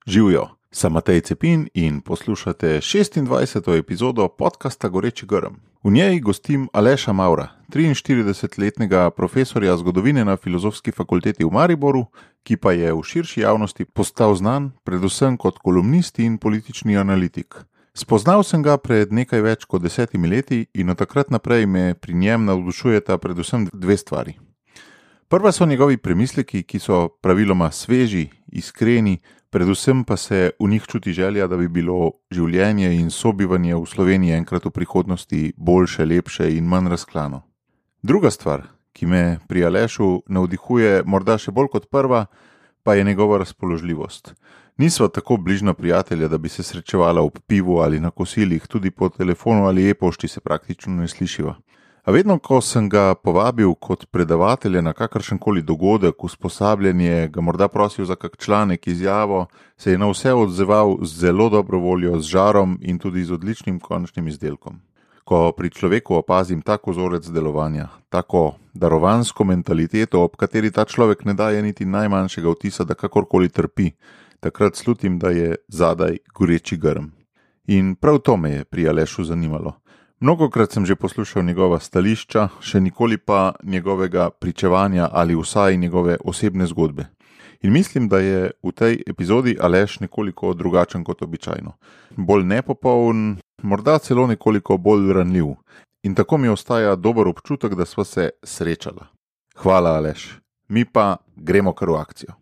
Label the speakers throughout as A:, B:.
A: Živijo, sem Matej Cepin in poslušate 26. epizodo podcasta Goreči grm. V njej gostim Aleša Mavra, 43-letnega profesorja zgodovine na Filozofski fakulteti v Mariboru, ki pa je v širši javnosti postal znan predvsem kot kolumnist in politični analitik. Spoznal sem ga pred nekaj več kot 10 leti in od takrat naprej me pri njem navdušujeta predvsem dve stvari. Prva so njegovi premisleki, ki so praviloma sveži, iskreni, predvsem pa se v njih čuti želja, da bi bilo življenje in sobivanje v Sloveniji enkrat v prihodnosti boljše, lepše in manj razklano. Druga stvar, ki me pri Alešu navdihuje morda še bolj kot prva, pa je njegova razpoložljivost. Nisva tako bližna prijatelja, da bi se srečevala ob pivu ali na kosilih, tudi po telefonu ali e-pošti se praktično ne slišiva. A vedno, ko sem ga povabil kot predavatelja na kakršenkoli dogodek, usposabljanje, ga morda prosil za kak članek, izjavo, se je na vse odzeval z zelo dobro voljo, z žarom in tudi z odličnim končnim izdelkom. Ko pri človeku opazim tako vzorec delovanja, tako darovansko mentaliteto, ob kateri ta človek ne daje niti najmanjšega vtisa, da kakorkoli trpi, takrat slutim, da je zadaj goreči grm. In prav to me je pri Alešu zanimalo. Mnogokrat sem že poslušal njegova stališča, še nikoli pa njegovega pričevanja ali vsaj njegove osebne zgodbe. In mislim, da je v tej epizodi Aleš nekoliko drugačen kot običajno. Bolj nepopoln, morda celo nekoliko bolj ranljiv. In tako mi ostaja dober občutek, da sva se srečala. Hvala, Aleš. Mi pa gremo kar v akcijo.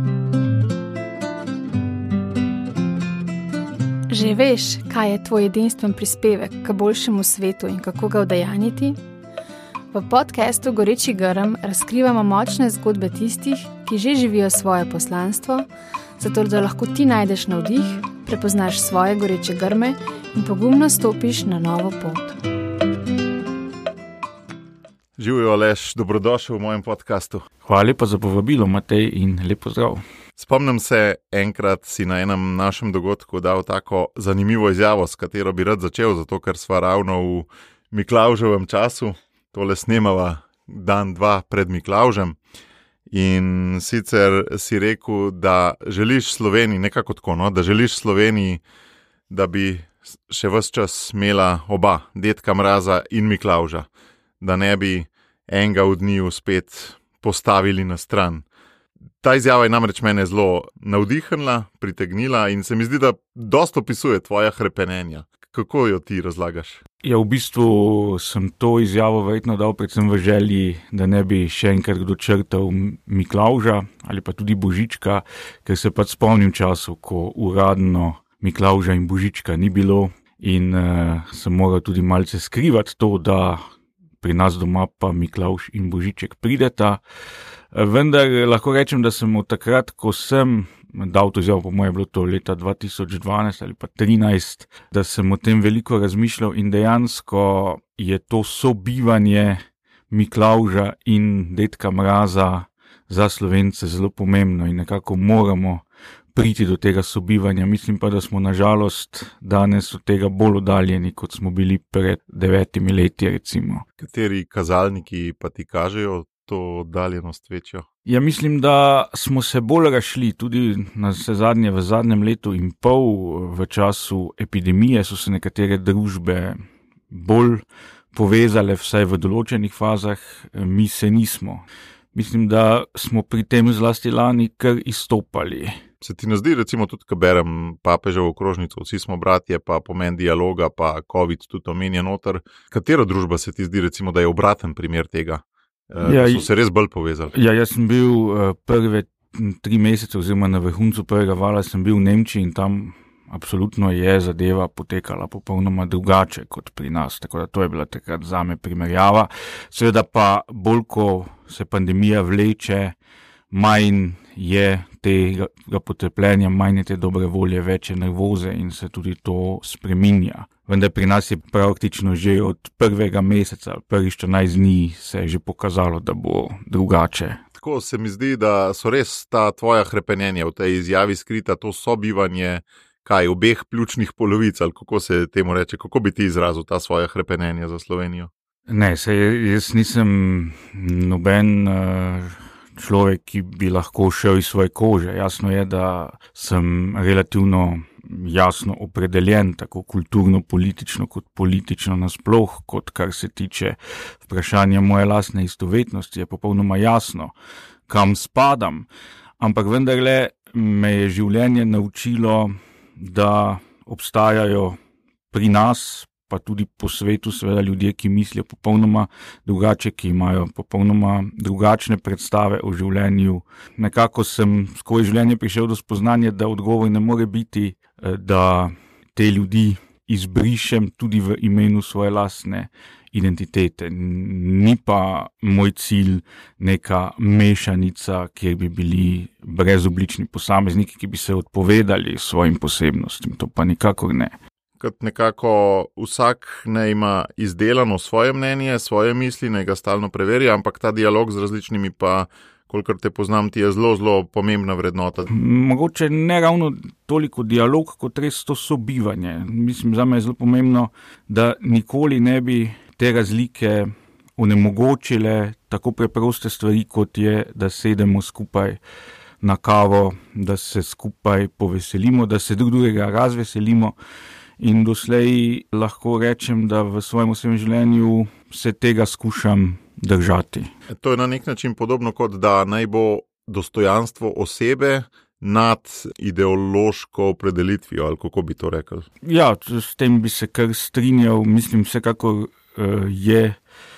B: Že veš, kaj je tvoj edinstven prispevek k boljšemu svetu in kako ga udejanjiti? V podcastu Goreči grm razkrivamo močne zgodbe tistih, ki že živijo svoje poslanstvo, zato da lahko ti najdeš navdih, prepoznaš svoje goreče grme in pogumno stopiš na novo pot.
A: Živijo, Aleš, dobrodošel v mojem podcastu.
C: Hvala lepa za povabilo, Matej, in lep pozdrav.
A: Spomnim se, enkrat si na enem našem dogodku dal tako zanimivo izjavo, s katero bi rad začel, zato ker sva ravno v Miklavževem času, tole snemava dan, dva pred Miklavžem. In sicer si rekel, da želiš Sloveniji, nekako tako, no, da želiš Sloveniji, da bi še ves čas imela oba, Dedka Mraza in Miklavža, da ne bi enega od njiju spet postavili na stran. Ta izjava je namreč mene zelo navdihnila, pritegnila in se mi zdi, da dosti opisuje tvoja hrepenenja. Kako jo ti razlagaš?
C: Ja, v bistvu sem to izjavo verjetno dal predvsem v želji, da ne bi še enkrat kdo črtal Miklavža ali pa tudi Božička, ker se pač spomnim času, ko uradno Miklavža in Božička ni bilo in sem moral tudi malce skrivati to, da pri nas doma pa Miklavž in Božiček prideta. Vendar lahko rečem, da sem od takrat, ko sem dal to izjavo, po moje je bilo to leta 2012 ali pa 2013, da sem o tem veliko razmišljal in dejansko je to sobivanje Miklavža in Dedka Mraza za Slovence zelo pomembno in nekako moramo priti do tega sobivanja. Mislim pa, da smo nažalost danes od tega bolj oddaljeni, kot smo bili pred 9 leti, recimo.
A: Kateri kazalniki pa ti kažejo to oddaljenost večjo?
C: Ja, mislim, da smo se bolj razšli, tudi navsezadnje v zadnjem letu in pol v času epidemije so se nekatere družbe bolj povezale, vsaj v določenih fazah, mi se nismo. Mislim, da smo pri tem zlasti lani kar izstopali.
A: Se ti ne zdi, recimo tudi, ko berem Papeževo okrožnico, vsi smo bratje, pa pomen dialoga, pa COVID tudi omenja noter. Katera družba se ti zdi, recimo, da je obraten primer tega? Da so se res bolj povezali?
C: Ja, jaz sem bil prve 3 mesece oziroma na vrhuncu prvega vala sem bil v Nemčiji in tam absolutno je zadeva potekala popolnoma drugače kot pri nas, tako da to je bila takrat zame primerjava. Seveda pa bolj, ko se pandemija vleče, manj je tega potrpljenja, manj je te dobre volje, več je nervoze in se tudi to spreminja. Vendar pri nas je praktično že od prvega meseca, prvih 14 dni se je že pokazalo, da bo drugače.
A: Tako se mi zdi, da so res ta tvoja hrepenenja v tej izjavi skrita, to sobivanje, obeh pljučnih polovic, ali kako se temu reče, kako bi ti izrazil ta svoja hrepenenja za Slovenijo?
C: Ne, jaz nisem noben človek, ki bi lahko šel iz svoje kože. Jasno je, da sem relativno jasno opredeljen, tako kulturno-politično kot politično nasploh, kot kar se tiče vprašanja moje lastne istovetnosti, je popolnoma jasno, kam spadam. Ampak vendarle me je življenje naučilo, da obstajajo pri nas, pa tudi po svetu, seveda ljudje, ki mislijo popolnoma drugače, ki imajo popolnoma drugačne predstave o življenju. Nekako sem skozi življenje prišel do spoznanja, da odgovor ne more biti, da te ljudi izbrišem tudi v imenu svoje lastne identitete. Ni pa moj cilj neka mešanica, kjer bi bili brezoblični posamezniki, ki bi se odpovedali svojim posebnostim. To pa nikakor ne.
A: Kot nekako vsak ne ima izdelano svoje mnenje, svoje misli, ne ga stalno preverja, ampak ta dialog z različnimi pa, kolikor te poznam, ti je zelo, zelo pomembna vrednota.
C: Mogoče ne ravno toliko dialog, kot res to sobivanje. Mislim, za me je zelo pomembno, da nikoli ne bi te razlike onemogočile tako preproste stvari, kot je, da sedemo skupaj na kavo, da se skupaj poveselimo, da se drugega razveselimo. In doslej lahko rečem, da v svojem osebnem življenju se tega skušam držati.
A: To je na nek način podobno, kot da naj bo dostojanstvo osebe nad ideološko opredelitvijo, ali kako bi to rekel?
C: Ja, s tem bi se kar strinjal. Mislim, vsekakor je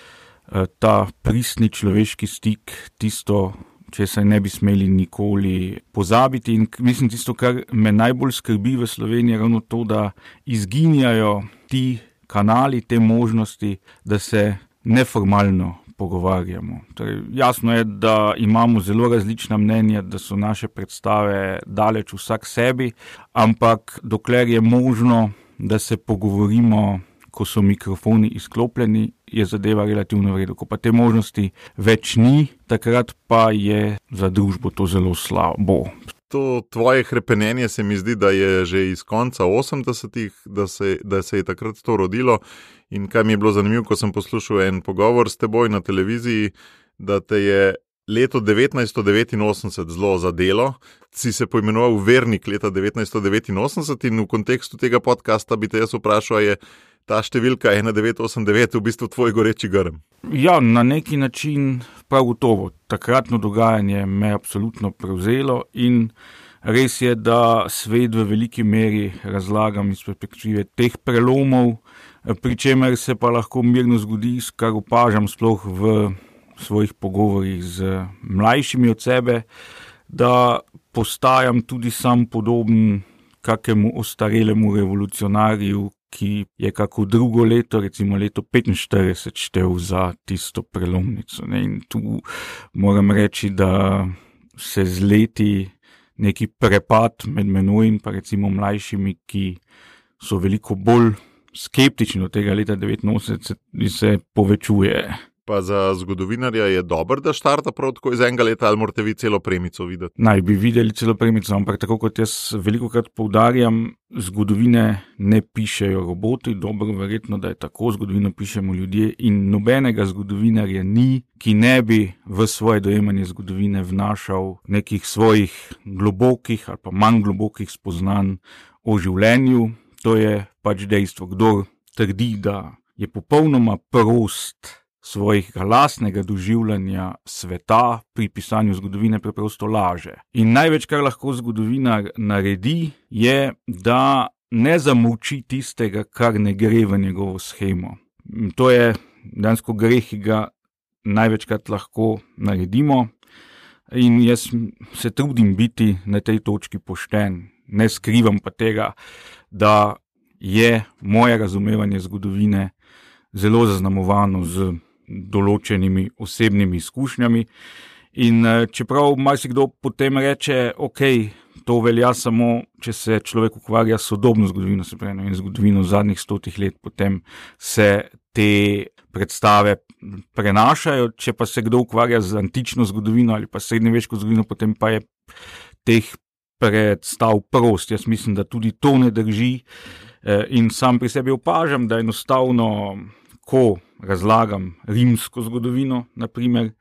C: ta pristni človeški stik tisto, česar ne bi smeli nikoli pozabiti. In mislim, tisto, kar me najbolj skrbi v Sloveniji, je ravno to, da izginjajo ti kanali, te možnosti, da se neformalno pogovarjamo. Torej, jasno je, da imamo zelo različna mnenja, da so naše predstave daleč vsak sebi, ampak dokler je možno, da se pogovorimo, ko so mikrofoni izklopljeni, je zadeva relativno v redu. Ko pa te možnosti več ni, takrat pa je za družbo to zelo slabo.
A: To tvoje hrepenenje se mi zdi, da je že iz konca 80-ih, da se je takrat to rodilo. In kaj mi je bilo zanimivo, ko sem poslušal en pogovor s teboj na televiziji, da te je leto 1989 zelo zadelo. Si se poimenoval Vernik leta 1989 in v kontekstu tega podcasta bi te jaz vprašal, je ta številka 1989 v bistvu tvoj goreči grm?
C: Ja, na neki način prav gotovo. Takratno dogajanje me je absolutno prevzelo in res je, da svet v veliki meri razlagam iz perspektive teh prelomov, pri čemer se pa lahko mirno zgodi, kar opažam sploh v svojih pogovorih z mlajšimi od sebe, da postajam tudi sam podoben kakemu ostarelemu revolucionarju, ki je kako drugo leto, recimo leto 45, štel za tisto prelomnico. In tu moram reči, da se z leti neki prepad med menoj in pa recimo mlajšimi, ki so veliko bolj skeptični od tega leta 89, se povečuje.
A: Pa za zgodovinarja je dobro, da štarta prav tako iz enega leta, ali morate vi celo premico videti?
C: Naj bi videli celo premico, ampak tako kot jaz velikokrat poudarjam, zgodovine ne pišejo roboti, dobro verjetno, da je tako, zgodovino pišemo ljudje in nobenega zgodovinarja ni, ki ne bi v svoje dojemanje zgodovine vnašal nekih svojih globokih ali pa manj globokih spoznanj o življenju. To je pač dejstvo. Kdor trdi, da je popolnoma prost svojega lastnega doživljanja sveta pri pisanju zgodovine, preprosto laže. In največ, kar lahko zgodovinar naredi, je, da ne zamolči tistega, kar ne gre v njegovo shemo. To je dejansko greh, ki ga največkrat lahko naredimo in jaz se trudim biti na tej točki pošten. Ne skrivam pa tega, da je moje razumevanje zgodovine zelo zaznamovano z določenimi osebnimi izkušnjami in čeprav marsikdo potem reče, ok, to velja samo, če se človek ukvarja s sodobno zgodovino, se pravi, in zgodovino zadnjih 100 let, potem se te predstave prenašajo, če pa se kdo ukvarja z antično zgodovino ali pa srednjeveško zgodovino, potem pa je teh predstav prost. Jaz mislim, da tudi to ne drži in sam pri sebi opažam, da enostavno, ko razlagam rimsko zgodovino, naprimer,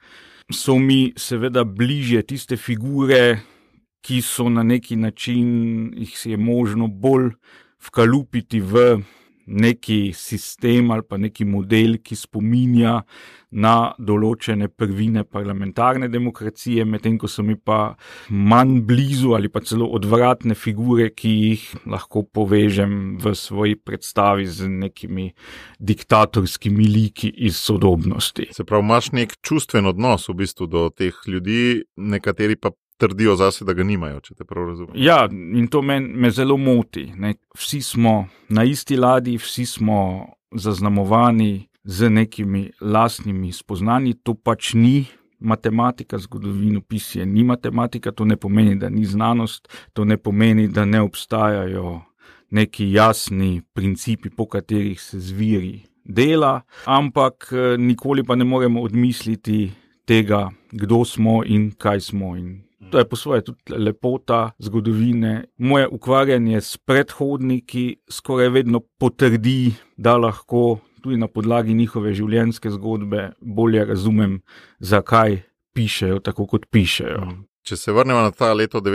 C: so mi seveda bližje tiste figure, ki so na neki način, jih si je možno bolj vkalupiti v neki sistem ali pa neki model, ki spominja na določene prvine parlamentarne demokracije, medtem ko so mi pa manj blizu ali pa celo odvratne figure, ki jih lahko povežem v svoji predstavi z nekimi diktatorskimi liki iz sodobnosti.
A: Se pravi, imaš nek čustven odnos v bistvu do teh ljudi, nekateri pa trdijo zase, da ga nimajo, če te prav razumem.
C: Ja, in to me zelo moti. Ne. Vsi smo na isti ladji, vsi smo zaznamovani z nekimi lastnimi spoznanji. To pač ni matematika, zgodovinopisje ni matematika, to ne pomeni, da ni znanost, to ne pomeni, da ne obstajajo neki jasni principi, po katerih se zviri dela, ampak nikoli pa ne moremo odmisliti tega, kdo smo in kaj smo. In to je po svoje tudi lepota zgodovine. Moje ukvarjanje s predhodniki skoraj vedno potrdi, da lahko tudi na podlagi njihove življenjske zgodbe bolje razumem, zakaj pišejo tako, kot pišejo.
A: Če se vrnemo na ta leto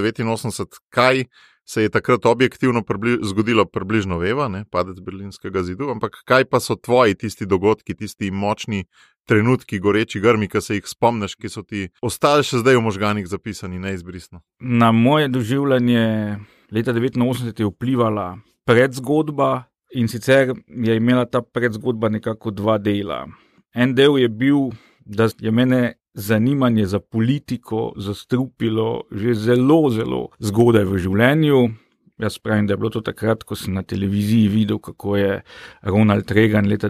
A: 1989, kaj se je takrat objektivno zgodilo, približno veva, ne, padec Berlinskega zidu, ampak kaj pa so tvoji tisti dogodki, tisti močni trenutki, goreči grmi, ki se jih spomniš, ki so ti ostali še zdaj v možganih zapisani, neizbrisno?
C: Na moje doživljanje leta 1989 je vplivala predzgodba, in sicer je imela ta predzgodba nekako dva dela. En del je bil, da je mene zanimanje za politiko zastrupilo že zelo, zelo zgodaj v življenju. Jaz pravim, da je bilo to takrat, ko sem na televiziji videl, kako je Ronald Reagan leta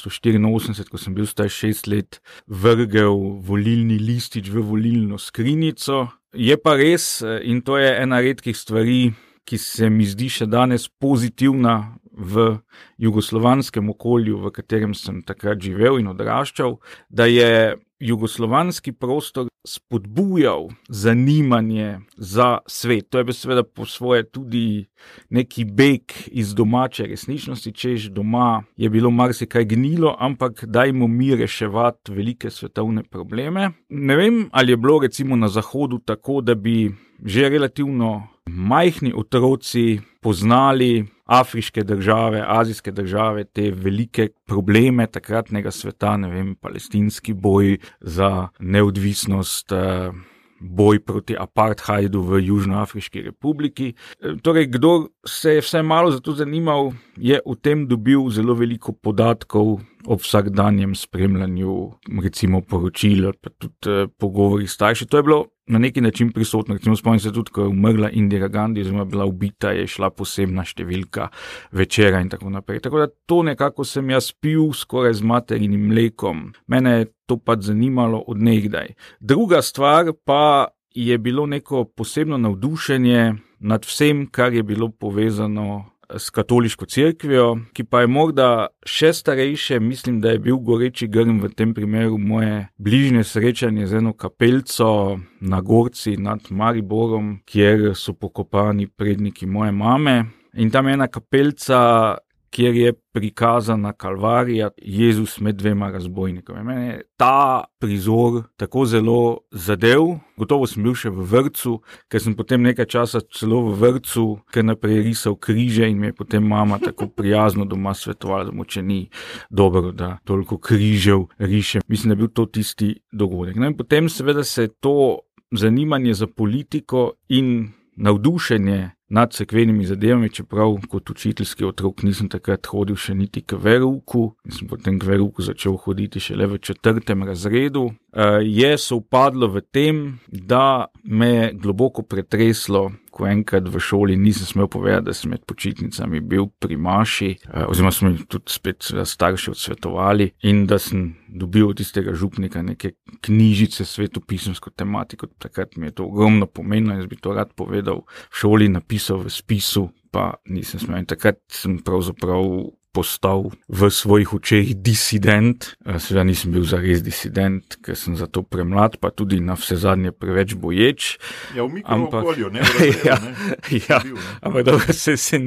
C: 1984, ko sem bil star 6 let, vrgel volilni listič v volilno skrinjico. Je pa res, in to je ena redkih stvari, ki se mi zdi še danes pozitivna v jugoslovanskem okolju, v katerem sem takrat živel in odraščal, da je jugoslovanski prostor spodbujal zanimanje za svet. To je bil seveda po svoje tudi neki beg iz domače resničnosti, češ doma je bilo marsikaj gnilo, ampak dajmo mi reševati velike svetovne probleme. Ne vem, ali je bilo recimo na Zahodu tako, da bi že relativno majhni otroci poznali afriške države, azijske države, te velike probleme takratnega sveta, ne vem, palestinski boj za neodvisnost, boj proti apartheidu v Južnoafriški republiki. Torej, kdo se je vsaj malo za to zanimal, je o tem dobil zelo veliko podatkov ob vsakdanjem spremljanju, recimo poročil, pa tudi pogovori starši. To je bilo na neki način prisotno. Recimo spomnim se tudi, ko je umrla Indira Gandhi, oziroma bila ubita, je šla posebna številka večera in tako naprej. Tako da to nekako sem jaz pil skoraj z materinim mlekom. Mene je to pač zanimalo od nekdaj. Druga stvar pa je bilo neko posebno navdušenje nad vsem, kar je bilo povezano s katoliško cerkvijo, ki pa je morda še starejše. Mislim, da je bil goreči grm v tem primeru moje bližnje srečanje z eno kapelco na Gorci nad Mariborom, kjer so pokopani predniki moje mame. In tam je ena kapelca, kjer je prikazana Kalvarija, Jezus med dvema razbojnikoma. Mene je ta prizor tako zelo zadev. Gotovo sem bil še v vrtcu, ker sem potem nekaj časa celo v vrtcu, ker naprej risal križe in mi je potem mama tako prijazno doma svetovala, da moče ni dobro, da toliko križev riše. Mislim, da je bil to tisti dogodek. No in potem seveda se to zanimanje za politiko in navdušenje nad cerkvenimi zadevami, čeprav kot učiteljski otrok nisem takrat hodil še niti k verouku, in sem potem k verouku začel hoditi šele v 4. razredu, je sovpadlo v tem, da me je globoko pretreslo, ko enkrat v šoli nisem smel povedati, da sem med počitnicami bil pri maši, oziroma smo mi tudi spet starši odsvetovali, in da sem dobil od tistega župnika neke knjižice svetopisemsko tematiko. Takrat mi je to ogromno pomenilo, jaz bi to rad povedal v šoli, napisal v spisu, pa nisem smel. In takrat sem pravzaprav postal v svojih očeh disident. Seveda nisem bil zares disident, ker sem zato premlad, pa tudi na vse zadnje preveč boječ.
A: Ja, v mikrookolju, ne v razredu.
C: Ampak dobro,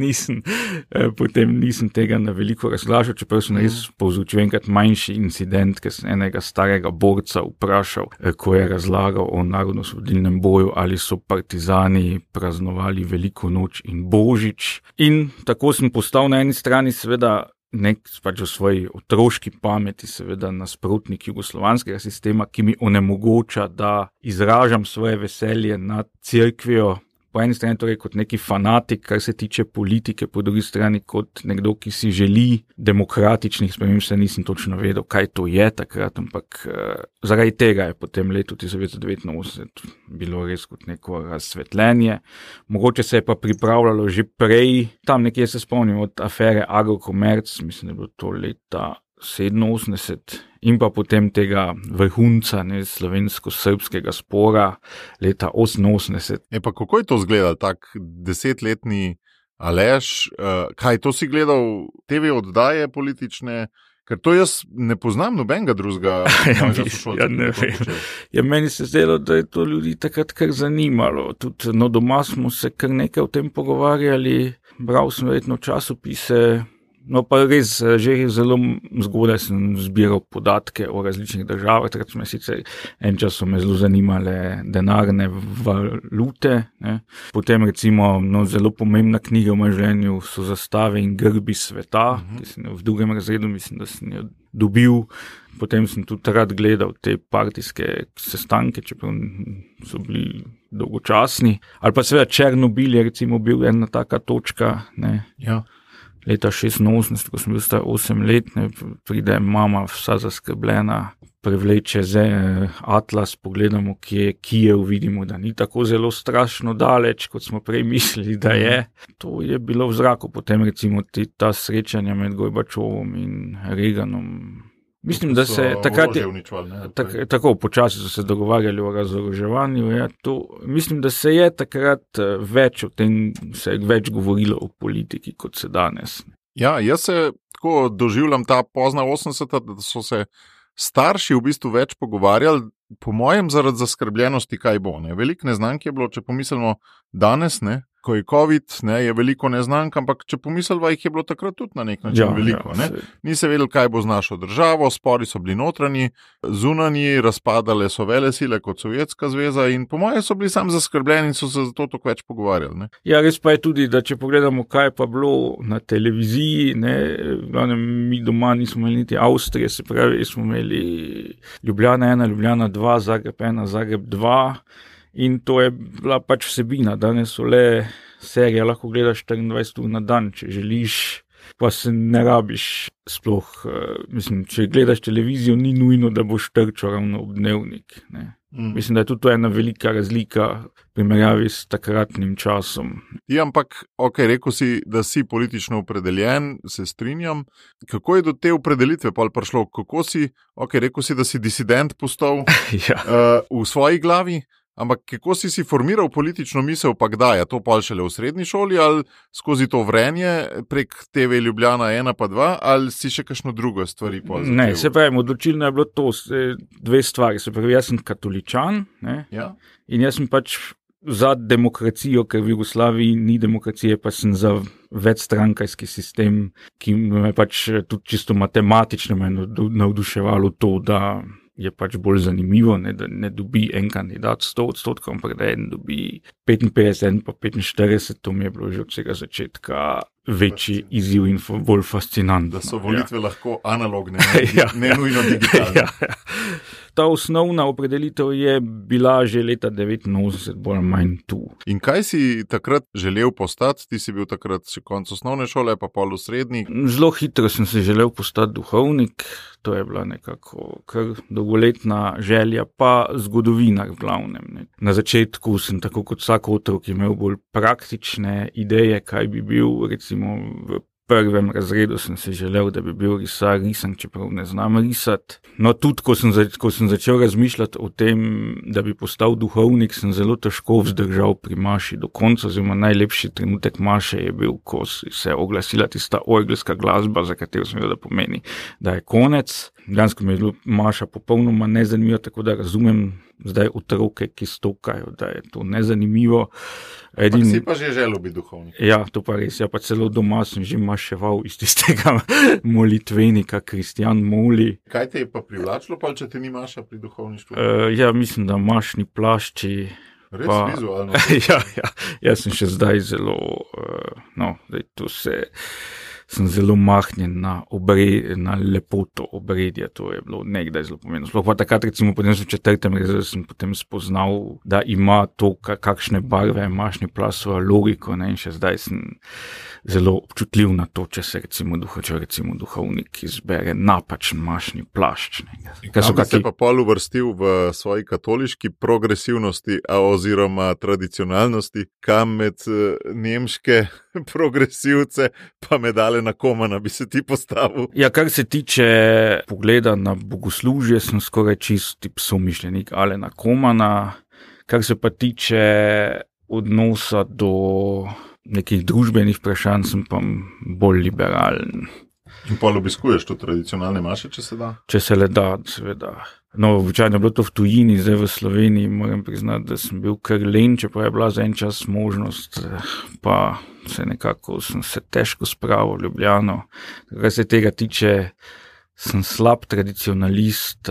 C: potem nisem tega na veliko razglašal, čeprav sem res povzročil enkrat manjši incident, ker sem enega starega borca vprašal, ko je razlagal o narodnoosvobodilnem boju, ali so partizani praznovali Veliko noč in Božič. In tako sem postal na eni strani seveda pač v svoji otroški pameti seveda nasprotnik jugoslovanskega sistema, ki mi onemogoča, da izražam svoje veselje nad cerkvijo. Po eni strani torej kot neki fanatik, kar se tiče politike, po drugi strani kot nekdo, ki si želi demokratičnih sprememb, se nisem točno vedel, kaj to je takrat, ampak zaradi tega je potem letu 1989 bilo res kot neko razsvetljenje. Mogoče se je pa pripravljalo že prej, tam nekje se spomnim od afere Agrokomerc, mislim, da je bilo to leta 87 in pa potem tega vrhunca slovensko-srbskega spora leta 88.
A: Pa kako je to izgledal, tak 10-letni Aleš? Kaj to si gledal, TV oddaje politične? Ker to jaz ne poznam nobenega drugega sošolca.
C: Ja, ne vem. Ja, meni se zdelo, da je to ljudi takrat kar zanimalo. Tudi doma smo se kar nekaj o tem pogovarjali, bral sem verjetno časopise. No, pa res že zelo zgodaj sem zbiral podatke o različnih državah, takrat so me sicer en čas so me zelo zanimale denarne valute, ne. Potem recimo zelo pomembna knjiga v mojem življenju so Zastave in grbi sveta, ki sem jo v 2. razredu, mislim, da sem jo dobil. Potem sem tudi rad gledal te partijske sestanke, čeprav so bili dolgočasni. Ali pa seveda Černobil je recimo bil ena taka točka, ne.
A: Ja.
C: Leta 86, ko sem bil star 8 let, pride mama vsa zaskrbljena, prevleče atlas, pogledamo, kje je Kijev, vidimo, da ni tako zelo strašno daleč, kot smo prej mislili, da je. To je bilo v zraku, potem recimo ta srečanja med Gorbačovom in Reaganom. Mislim, da se takrat tako počasi so se dogovarjali o razoroževanju. Ja, mislim, da se je takrat več o tem, se je več govorilo o politiki, kot se danes.
A: Ja, jaz se tako doživljam ta pozna 80-ta, da so se starši v bistvu več pogovarjali, po mojem zaradi zaskrbljenosti, kaj bo. Ne? Veliko neznank je bilo, če pomislimo danes, ne? Ko je COVID, ne, je veliko neznank, ampak če pomislimo, jih je bilo takrat tudi na nek način veliko. Ne? Ni se vedel, kaj bo z našo državo, spori so bili notranji, zunanji, razpadale so velesile kot Sovjetska zveza in po mojem so bili sam zaskrbljeni in so se zato toliko več pogovarjali. Ne?
C: Ja, res pa je tudi, da če pogledamo, kaj pa bilo na televiziji, ne, mi doma nismo imeli niti Avstrije, se pravi, smo imeli Ljubljana 1, Ljubljana 2, Zagreb 1, Zagreb 2. In to je bila pač vsebina. Danes so le serije, lahko gledaš 24 ur na dan, če želiš, pa se ne rabiš sploh. Mislim, če gledaš televizijo, ni nujno, da boš trčal ravno ob dnevnik. Ne. Mislim, da je tudi to ena velika razlika v primerjavi s takratnim časom.
A: Ja, ampak, rekel si, da si politično opredeljen, se strinjam. Kako je do te opredelitve pa prišlo? Kako si, rekel si, da si disident postal v svoji glavi? Ampak kako si formiral politično misel, pa kdaj? Je to pa šele v srednji šoli ali skozi to vrenje prek TV Ljubljana 1 pa 2 ali si še kakšno drugo stvari?
C: Ne, se pravi, odločilno je bilo to dve stvari. Se pravi, jaz sem katoličan, ne?
A: Ja.
C: In jaz sem pač za demokracijo, ker v Jugoslaviji ni demokracije, pa sem za večstrankajski sistem, ki me pač tudi čisto matematično navduševalo to, da je pač bolj zanimivo, ne, da ne dobi en kandidat 100%, ampak da en dobi 55, en pa 45, to mi je bilo že od vsega začetka večji izziv in bolj fascinantno.
A: Da so volitve lahko analogne, ne nujno digitalne.
C: Ta osnovna opredelitev je bila že leta 89, bolj manj tu.
A: In kaj si takrat želel postati? Ti si bil takrat še konec osnovne šole, pa pol v srednji.
C: Zelo hitro sem se želel postati duhovnik, to je bila nekako kar dolgoletna želja, pa zgodovinar v glavnem. Ne. Na začetku sem tako kot vsak otrok imel bolj praktične ideje, kaj bi bil, recimo v prvem razredu sem si želel, da bi bil risank, čeprav ne znam risati. No, tudi ko sem začel razmišljati o tem, da bi postal duhovnik, sem zelo težko vzdržal pri maši do konca, oziroma najlepši trenutek maše je bil, ko se je oglasila tista orgelska glasba, za katero sem vedel, da pomeni, da je konec. Dejansko mi je bila maša popolnoma nezanimiva, tako da razumem zdaj otroke, ki stokajo, da je to nezanimivo.
A: Si pa že želel biti duhovnik.
C: Ja, to pa res. Ja, pa celo doma sem že maševal iz tistega molitvenika, Kristjan moli.
A: Kaj te je pa privlačilo, pa če te ni maša pri duhovništvu?
C: Ja, mislim, da mašni plašči.
A: Res vizualno?
C: Ja, jaz sem še zdaj zelo, sem zelo mahnjen na lepoto obredja, to je bilo nekdaj zelo pomembno. Sploh pa takrat, recimo, potem v 4. razredu sem potem spoznal, da ima to, kakšne barve mašni plašč, svojo logiko, ne, in še zdaj sem zelo občutljiv na to, če se recimo duhovnik izbere napačen mašni plašč.
A: Kam bi se pa pol uvrstil v svoji katoliški progresivnosti oziroma tradicionalnosti, kam med nemške progresivce pa medale na Komana bi se ti postavil? Ja,
C: kar se tiče pogleda na bogoslužje, sem skoraj čist tip somišljenik Alena Komana. Kar se pa tiče odnosa do nekih družbenih vprašanj, sem pa bolj liberalen.
A: In pol obiskuješ to tradicionalne maše, če se da?
C: Če se le da, seveda. No, običajno je bilo to v tujini, zdaj v Sloveniji moram priznati, da sem bil kar len, čeprav je bila za en čas možnost, pa sem se težko spravil v Ljubljano. Kar se tega tiče, sem slab tradicionalist.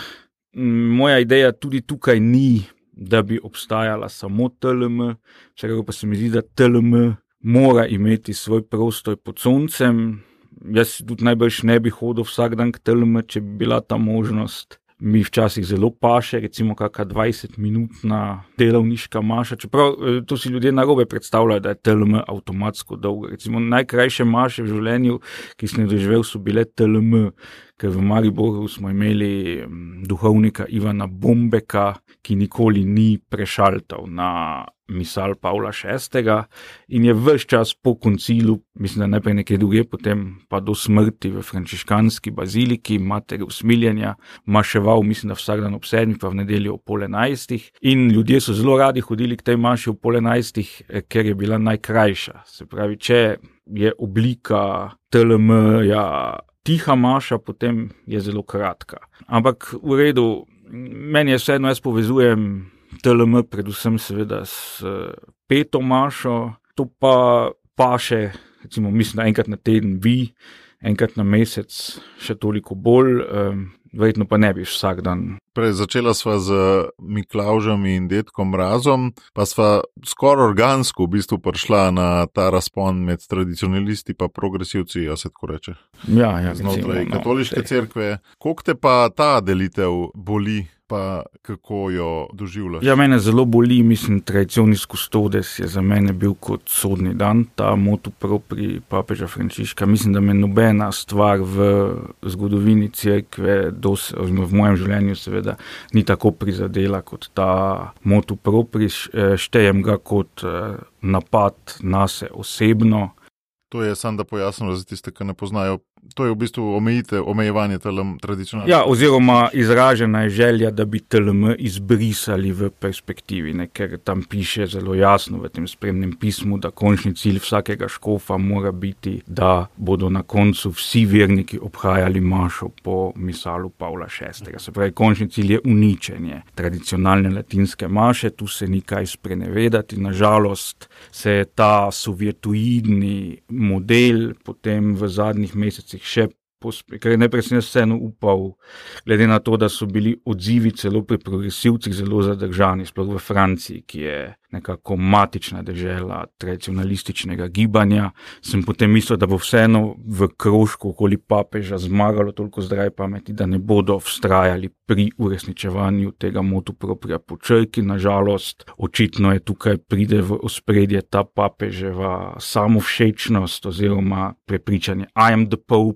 C: Moja ideja tudi tukaj ni, da bi obstajala samo TLM, vsekakor pa se mi zdi, da TLM mora imeti svoj prostor pod soncem. Jaz tudi najbrž ne bi hodil vsak dan k TLM, če bi bila ta možnost. Mi včasih zelo paše, recimo kakšna 20-minutna delavniška maša, čeprav to si ljudje narobe predstavljajo, da je TLM avtomatsko dolga. Recimo najkrajše maše v življenju, ki sem jih doživel, so bile TLM, ker v Mariboru smo imeli duhovnika Ivana Bombeka, ki nikoli ni prešaltal na misal Pavla VI. In je ves čas po koncilu, mislim, da najprej nekaj druge, potem pa do smrti v frančiškanski baziliki, Matere usmiljenja, maševal, mislim, da vsak dan ob 7, pa v nedeljo ob 10:30. In ljudje so zelo radi hodili k tej maši ob 10:30, ker je bila najkrajša. Se pravi, če je oblika TLM-ja tiha maša, potem je zelo kratka. Ampak v redu, meni je vseeno, jaz povezujem TLM predvsem seveda s peto mašo, to pa paše, recimo mislim, da enkrat na teden bi, enkrat na mesec še toliko bolj, verjetno pa ne bi vsak dan.
A: Začela sva z Miklavžem in dedkom Mrazom, pa sva skoraj organsko v bistvu prišla na ta razpon med tradicionalisti pa progresivci, se tako reče.
C: Ja,
A: znotraj katoliške cerkve. Koliko te pa ta delitev boli, pa kako jo doživljaš?
C: Ja, mene zelo boli, mislim, tradicionis custodes je za mene bil kot sodni dan, ta motu propri papeža Frančiška. Mislim, da me nobena stvar v zgodovini cerkve, v mojem življenju seveda, ni tako prizadela kot ta motu propri. Štejem ga kot napad nase osebno.
A: To je samo, da pojasnimo za tiste, ki ne poznajo. To je v bistvu omejevanje TLM tradicionalno.
C: Ja, oziroma izražena je želja, da bi TLM izbrisali v perspektivi, ne, ker tam piše zelo jasno v tem spremnem pismu, da končni cilj vsakega škofa mora biti, da bodo na koncu vsi verniki obhajali mašo po misalu Pavla VI. Se pravi, končni cilj je uničenje tradicionalne latinske maše, tu se ni kaj sprenevedati. Nažalost se je ta sovjetoidni model potem v zadnjih mesecih še ker najprej sem vseeno upal, glede na to, da so bili odzivi celo pri progresivcih zelo zadržani, sploh v Franciji, ki je nekako matična dežela tradicionalističnega gibanja, sem potem mislil, da bo vseeno v krožku okoli papeža zmagalo toliko zdrave pameti, da ne bodo vztrajali pri uresničevanju tega motu propria po črki. Nažalost, očitno je tukaj pride v ospredje ta papeževa samovšečnost oziroma prepričanje I am the Pope.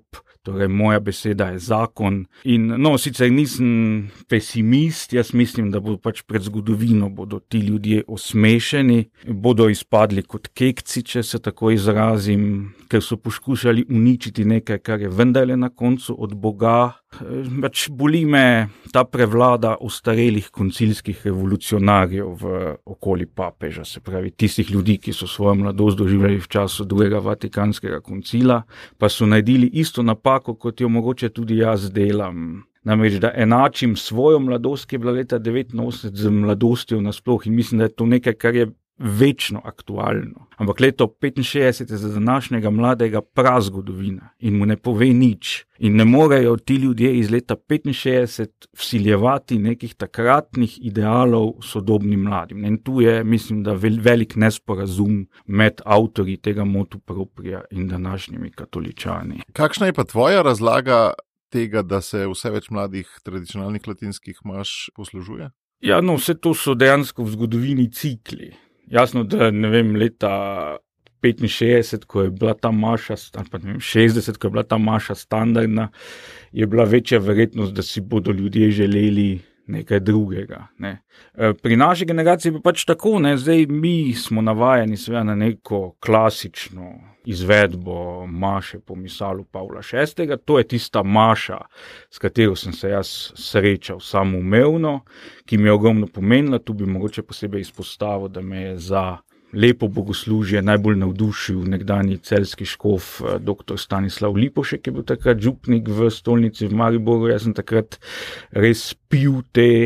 C: Torej, moja beseda je zakon. In no, sicer nisem pesimist, jaz mislim, da bo pač pred zgodovino bodo ti ljudje osmešeni, bodo izpadli kot kekci, če se tako izrazim, ker so poskušali uničiti nekaj, kar je vendarle na koncu od Boga. Pač boli me ta prevlada ostarelih koncilskih revolucionarjev v okoli papeža, se pravi tistih ljudi, ki so svojo mladost doživljali v času drugega Vatikanskega koncila, pa so naredili isto napako, kot jo mogoče tudi jaz delam. Namreč, da enačim svojo mladost, ki je bila leta 1989 z mladostjo nasploh, in mislim, da je to nekaj, kar je večno aktualno. Ampak leto 65 je za današnjega mladega prazgodovina in mu ne pove nič. In ne morejo ti ljudje iz leta 65 vsiljevati nekih takratnih idealov sodobnim mladim. In tu je, mislim, da velik nesporazum med avtorji tega motu proprija in današnjimi katoličani.
A: Kakšna je pa tvoja razlaga tega, da se vse več mladih tradicionalnih latinskih maš poslužuje?
C: Ja, no, vse to so dejansko v zgodovini cikli. Jasno, da ne vem, leta 65, ko je bila ta maša, ali pa ne vem, 60, ko je bila ta maša standardna, je bila večja verjetnost, da si bodo ljudje želeli nekaj drugega. Ne. Pri naši generaciji pa pač tako, ne, zdaj mi smo navajeni seveda na neko klasično izvedbo maše po misalu Pavla VI. To je tista maša, s katero sem se jaz srečal samoumevno, ki mi je ogromno pomenila. Tu bi mogoče posebej izpostavil, da me je za lepo bogoslužje najbolj navdušil nekdanji celjski škof dr. Stanislav Lipovšek, ki je bil takrat župnik v stolnici v Mariboru. Jaz sem takrat res pil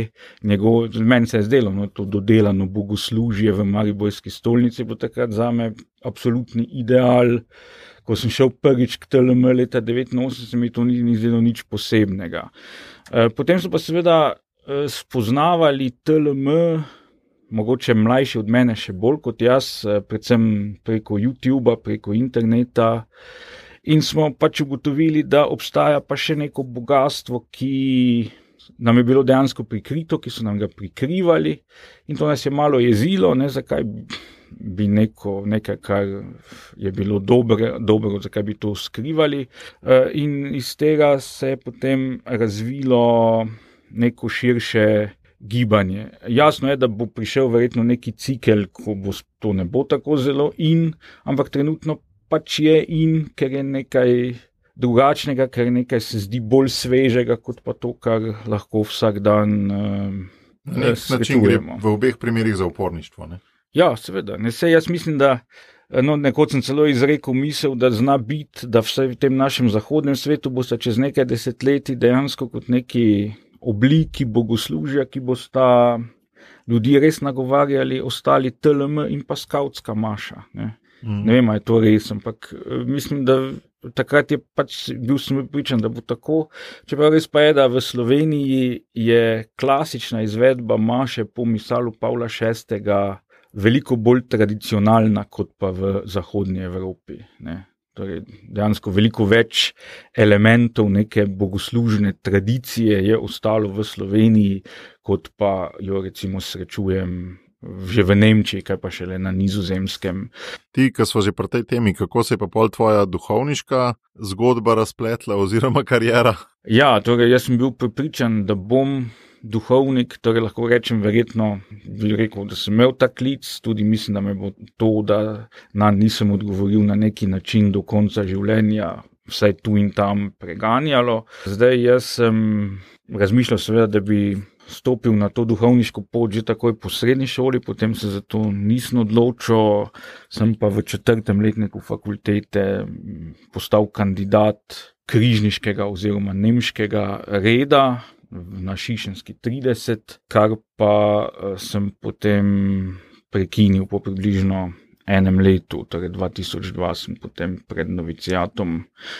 C: meni se je zdelo, no, to dodelano bogoslužje v mariborski stolnici je bilo takrat zame absolutni ideal. Ko sem šel prvič k TLM leta 1989, mi to ni zdelo nič posebnega. Potem so pa seveda spoznavali TLM, mogoče mlajši od mene še bolj kot jaz, predvsem preko YouTubea, preko interneta. In smo pač ugotovili, da obstaja pa še neko bogastvo, ki nam je bilo dejansko prikrito, ki so nam ga prikrivali. In to nas je malo jezilo, ne, zakaj bi nekaj, kar je bilo dobro, zakaj bi to skrivali. In iz tega se je potem razvilo neko širše gibanje. Jasno je, da bo prišel verjetno neki cikel, ko to ne bo tako zelo ampak trenutno pač je ker je nekaj drugačnega, ker nekaj se zdi bolj svežega, kot pa to, kar lahko vsak dan
A: način gre v obeh primerih za uporništvo, ne?
C: Ja, seveda. Jaz mislim, da nekoč sem celo izrekel misel, da zna biti, da vsaj v tem našem zahodnem svetu bosta čez nekaj desetletij dejansko kot neki obliki bogoslužja, ki bosta ljudi res nagovarjali, ostali TLM in pa skautska maša. Ne vem, ali je to res, ampak mislim, da takrat je pač bil sem pričan, da bo tako. Čeprav res pa je, da v Sloveniji je klasična izvedba maše po misalu Pavla VI. Veliko bolj tradicionalna kot pa v zahodnji Evropi. Ne. Torej, dejansko veliko več elementov neke bogoslužne tradicije je ostalo v Sloveniji, kot pa jo recimo srečujem že v Nemčiji, kaj pa šele na Nizozemskem.
A: Ti, ki smo že pri tej temi, kako se je pa pol tvoja duhovniška zgodba razpletla oziroma karijera?
C: Ja, torej jaz sem bil prepričan, da bom duhovnik, torej lahko rečem verjetno, bi rekel, da sem imel ta klic, tudi mislim, da me bo to, da nisem odgovoril na neki način do konca življenja, vsaj tu in tam preganjalo. Zdaj jaz sem razmišljal seveda, da bi stopil na to duhovniško pot že takoj po srednji šoli, potem se za to nisem odločil, sem pa v 4. letniku fakultete postal kandidat križniškega oziroma nemškega reda na Šišenski 30, kar pa sem potem prekinil po približno 1 letu, torej 2002 sem potem pred noviciatom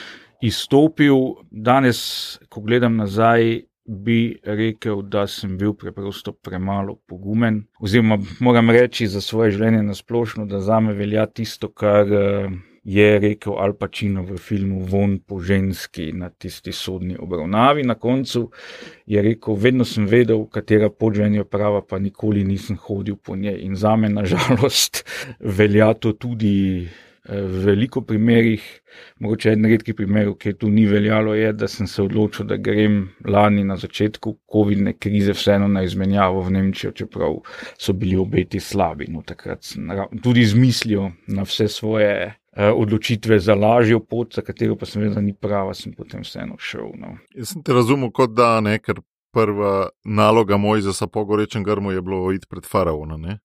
C: izstopil. Danes, ko gledam nazaj, bi rekel, da sem bil preprosto premalo pogumen, oziroma moram reči za svoje življenje nasplošno, da zame velja tisto, kar je rekel Al Pacino v filmu Vonj po ženski na tisti sodni obravnavi. Na koncu je rekel, vedno sem vedel, katera pot življenja prava, pa nikoli nisem hodil po njej. In zame, na žalost, velja to tudi v veliko primerih, mogoče en redki primer, ki tu ni veljalo, je, da sem se odločil, da grem lani na začetku covidne krize vseeno na izmenjavo v Nemčijo, čeprav so bili obeti slabi. No, takrat sem tudi izmislil na vse svoje odločitve za lažjo pot, za katero pa sem vedel, da ni prava, sem potem vseeno šel. No.
A: Jaz sem te razumel kot da, ne, ker prva naloga Mojzesa po gorečem grmu je bilo iti pred faraona, ne?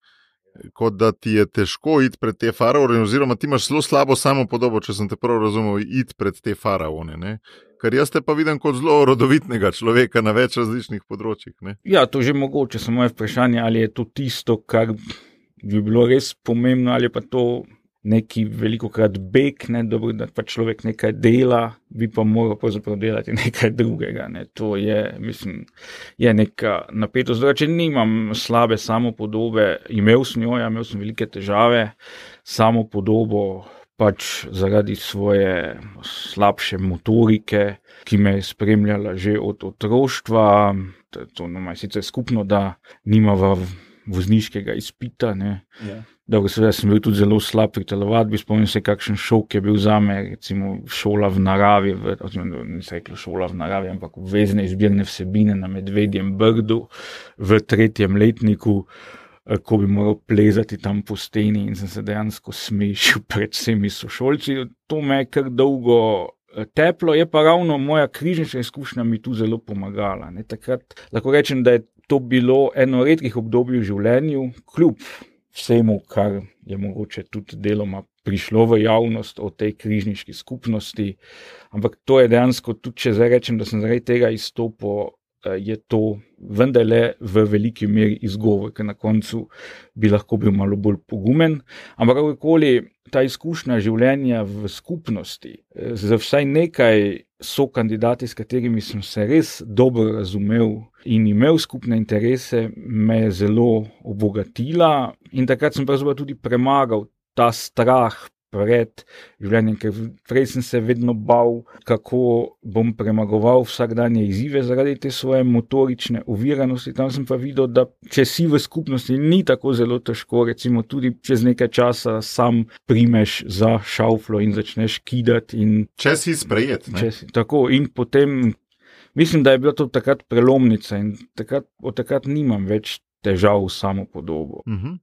A: Kot da ti je težko iti pred te faraone, oziroma ti imaš zelo slabo samopodobo, če sem te prav razumel, iti pred te faraone, ne? Ker jaz te pa vidim kot zelo rodovitnega človeka na več različnih področjih, ne?
C: Ja, to že mogoče, samo moje vprašanje, ali je to tisto, kar bi bilo res pomembno, ali pa to neki velikokrat beg, ne, dobro, da pa človek nekaj dela, bi pa moral pravzaprav delati nekaj drugega, ne. To je, mislim, je neka napetost. Drugače, nimam slabe samopodobe, imel sem velike težave, samopodobo pač zaradi svoje slabše motorike, ki me je spremljala že od otroštva. To nama je sicer skupno, da nimava vozniškega izpita, ne. Ja. Dobro, seveda sem bil tudi zelo slab pri telovadbi, spomnim se, kakšen šok je bil zame, recimo šola v naravi, nisem rekel šola v naravi, ampak obvezne izbirne vsebine na Medvedjem Brdu v 3. letniku, ko bi moral plezati tam po steni in sem se dejansko smešil pred vsemi sošolci. To me je kar dolgo teplo, je pa ravno moja križnična izkušnja mi tu zelo pomagala. Ne. Takrat lahko rečem, da je to bilo eno redkih obdobij v življenju, kljub vsemu, kar je mogoče tudi deloma prišlo v javnost o tej križniški skupnosti, ampak to je dejansko, tudi če zdaj rečem, da sem zaradi tega izstopil, je to vendarle v veliki meri izgovor, ker na koncu bi lahko bil malo bolj pogumen, ampak kakorkoli ta izkušnja življenja v skupnosti, za vsaj nekaj so kandidati, s katerimi sem se res dobro razumel in imel skupne interese, me je zelo obogatila in takrat sem pravzaprav tudi premagal ta strah pred življenjem, ker prej sem se vedno bal, kako bom premagoval vsakdanje izzive zaradi te svoje motorične oviranosti. Tam sem pa videl, da če si v skupnosti, ni tako zelo težko, recimo tudi čez nekaj časa sam primeš za šavflo in začneš kidati.
A: Če si sprejet.
C: Tako, in potem mislim, da je bila to takrat prelomnica in od takrat nimam več težav s samopodobo.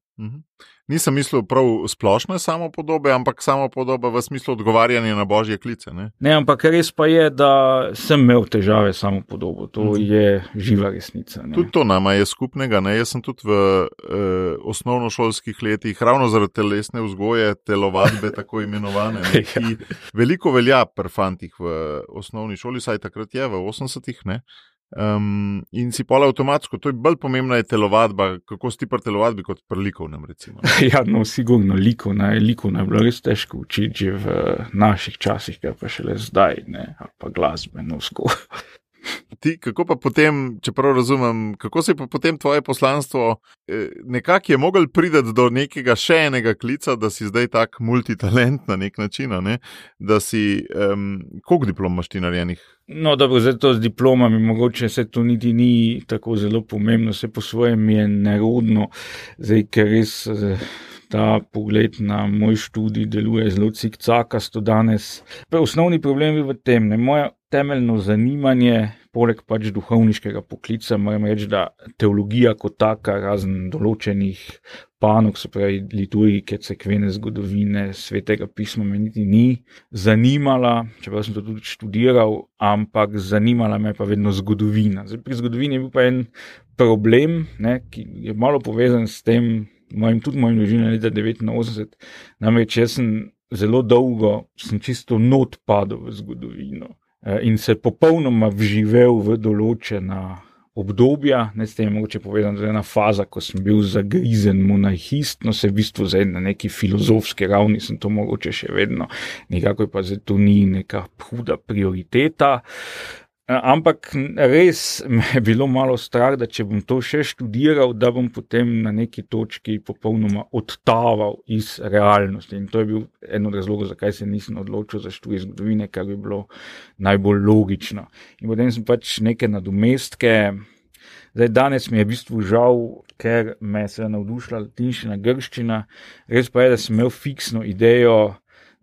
A: Nisem mislil prav splošne samopodobe, ampak samopodoba v smislu odgovarjanja na božje klice.
C: Ne, ampak res pa je, da sem imel težave s samopodobo. To je živa resnica. Ne.
A: Tudi to nama je skupnega. Ne. Jaz sem tudi v osnovnošolskih letih, ravno zaradi telesne vzgoje, telovadbe, tako imenovane, ne, ki veliko velja pri fantih v osnovni šoli, saj takrat je v 80-ih, ne. In si pol avtomatsko, to je bolj pomembna je telovadba, kako si ti pri telovadbi kot pri likovnem, recimo.
C: Ja, no, sigurno likovna je bilo res težko učiti že v naših časih, kar pa šele zdaj, ne, ali pa glasbeno vzgojo.
A: Ti, kako pa potem, čeprav razumem, kako se je pa potem tvoje poslanstvo nekako je mogel priti do nekega še enega klica, da si zdaj tak multitalent na nek način, ne? Da si, koliko diplom imaš ti narejenih?
C: No, dobro, zdaj to z diplomami, mogoče se to niti ni tako zelo pomembno, se po svojem je nerodno, zdaj, ker res ta pogled na moj študij deluje zelo cikcakasto danes. Osnovni problem je v tem, ne, moje temeljno zanimanje, poleg pač duhovniškega poklica, moram reči, da teologija kot taka, razen določenih panog, se pravi liturgike, cerkvene zgodovine, svetega pisma me niti ni zanimala, čeprav sem to tudi študiral, ampak zanimala me pa vedno zgodovina. Zdaj, pri zgodovini je bil pa en problem, ne, ki je malo povezan s tem, mojim družino leta 1989, namreč jaz sem zelo dolgo, sem čisto not padel v zgodovino in se popolnoma vživel v določena obdobja, ne, s tem je mogoče povedano, da je ena faza, ko sem bil zagrizen monarhist, no se v bistvu zdaj na neki filozofski ravni sem to mogoče še vedno, nekako pa zdaj to ni neka huda prioriteta. Ampak res me je bilo malo strah, da če bom to še študiral, da bom potem na neki točki popolnoma odtaval iz realnosti. In to je bil en od razlogov, zakaj se nisem odločil za študij zgodovine, kar bi bilo najbolj logično. In potem sem pač neke nadomestke. Zdaj, danes mi je v bistvu žal, ker me je navdušila latinščina, grščina. Res pa je, da sem imel fiksno idejo,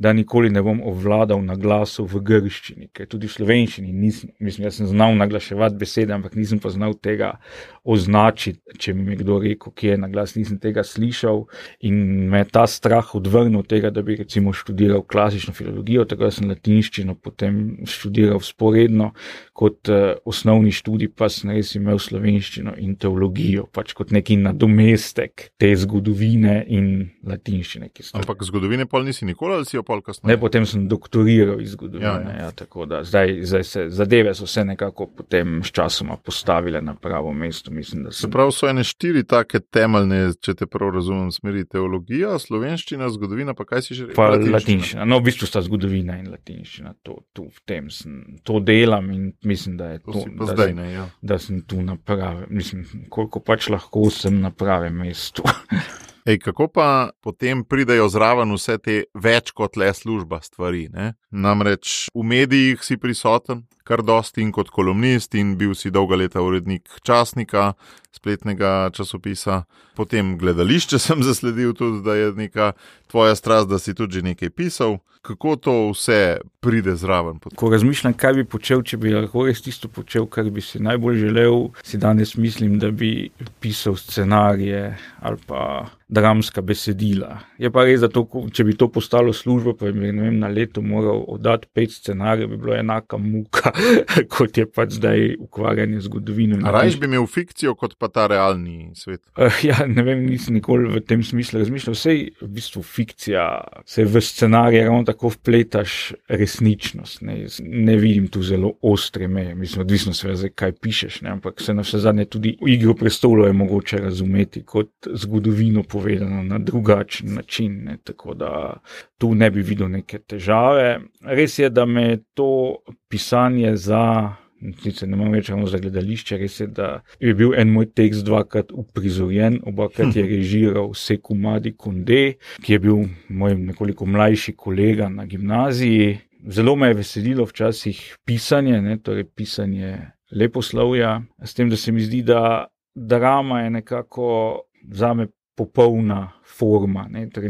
C: da nikoli ne bom obvladal naglasov v grščini, ker tudi v slovenščini nisem, jaz sem znal naglaševati besede, ampak nisem pa znal tega označiti, če mi je kdo rekel, kje je naglas, nisem tega slišal in me je ta strah odvrnil od tega, da bi recimo študiral klasično filologijo, tako da sem latinščino potem študiral vzporedno, kot osnovni študij pa sem res imel slovenščino in teologijo, pač kot neki nadomestek te zgodovine in latinščine.
A: Ampak zgodovine pol nisi nikoli ali si jo pol kasneje?
C: Ne, potem sem doktoriral iz zgodovine, tako da zdaj se zadeve so se nekako potem s časoma postavile na pravo mesto. Mislim, da
A: Se pravi, so ene 4 take temeljne, če te prav razumem, smeri: teologija, slovenščina, zgodovina, pa kaj si že rekel?
C: Pa latinščina. No, v bistvu sta zgodovina in latinščina. V tem sem to delam in mislim, da je da sem tu na pravem, mislim, koliko pač lahko sem na pravem mestu.
A: Kako pa potem pridejo zraven vse te več kot le služba stvari, ne? Namreč v medijih si prisoten kar dosti in kot kolumnist in bil si dolga leta urednik časnika, spletnega časopisa, potem gledališče sem zasledil tudi, da je neka tvoja strast, da si tudi že nekaj pisal. Kako to vse pride zraven?
C: Ko razmišljam, kaj bi počel, če bi lahko res tisto počel, kar bi si najbolj želel, si danes mislim, da bi pisal scenarije ali pa dramska besedila. Je pa res, da to, če bi to postalo služba, pa bi, ne vem, na leto moral oddati 5 scenarijev, bi bilo enaka muka, kot je pač zdaj ukvarjanje z zgodovino.
A: Rajš bi imel fikcijo kot pa ta realni svet?
C: Ja, ne vem, nisem nikoli v tem smislu razmišljal. Sej v bistvu fikcija, se v scenarije ravno tako vpletaš resničnost. Ne vidim tu zelo ostre meje. Mislim, odvisno seveda, kaj pišeš, ne? Ampak se na vse zadnje tudi Igro prestolov je mogoče razumeti kot zgodovino povedano na drugačen način, ne? Tako da tu ne bi videl neke težave. Res je, da me to pisanje sicer ne imam več ravno za gledališče, res je, da je bil en moj tekst 2krat uprizorjen, obakrat je režiral Sekou Madi Kondé, ki je bil moj nekoliko mlajši kolega na gimnaziji. Zelo me je veselilo včasih pisanje, torej pisanje leposlovja, s tem, da se mi zdi, da drama je nekako zame popolna forma. Torej,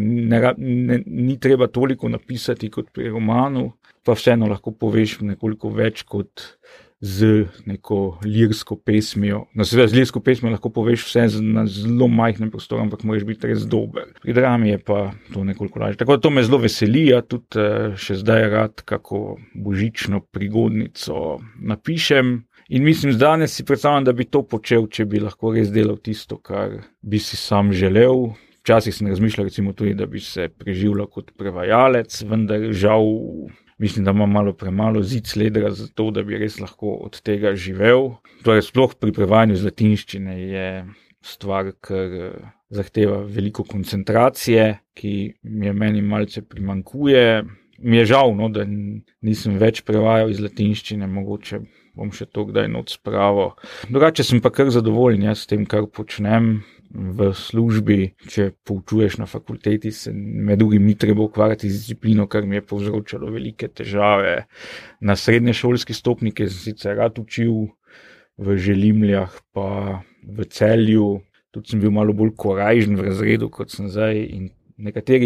C: ni treba toliko napisati kot pri romanu, pa vseeno lahko poveš nekoliko več kot z neko lirsko pesmijo. Seveda z lirsko pesmijo lahko poveš vse na zelo majhnem prostoru, ampak moraš biti res dober. Pri drami je pa to nekoliko lažje. Tako da to me zelo veseli, tudi še zdaj rad kako božično prigodnico napišem. In mislim, danes si predstavljam, da bi to počel, če bi lahko res delal tisto, kar bi si sam želel. Včasih sem razmišljal recimo tudi, da bi se preživljal kot prevajalec, vendar žal mislim, da imam malo premalo zicledra za to, da bi res lahko od tega živel. Torej, sploh pri prevajanju z latinščine je stvar, ker zahteva veliko koncentracije, ki mi je meni malce primanjkuje. Mi je žal, da nisem več prevajal iz latinščine, mogoče bom še to kdaj not spravil. Drugače sem pa kar zadovoljen s tem, kar počnem v službi. Če poučuješ na fakulteti, se med drugim ni treba ukvarjati z disciplino, kar mi je povzročalo velike težave. Na srednješolski stopnji, ki sem sicer rad učil v Želimljah pa v Celju, tudi sem bil malo bolj korajžen v razredu, kot sem zdaj, in nekateri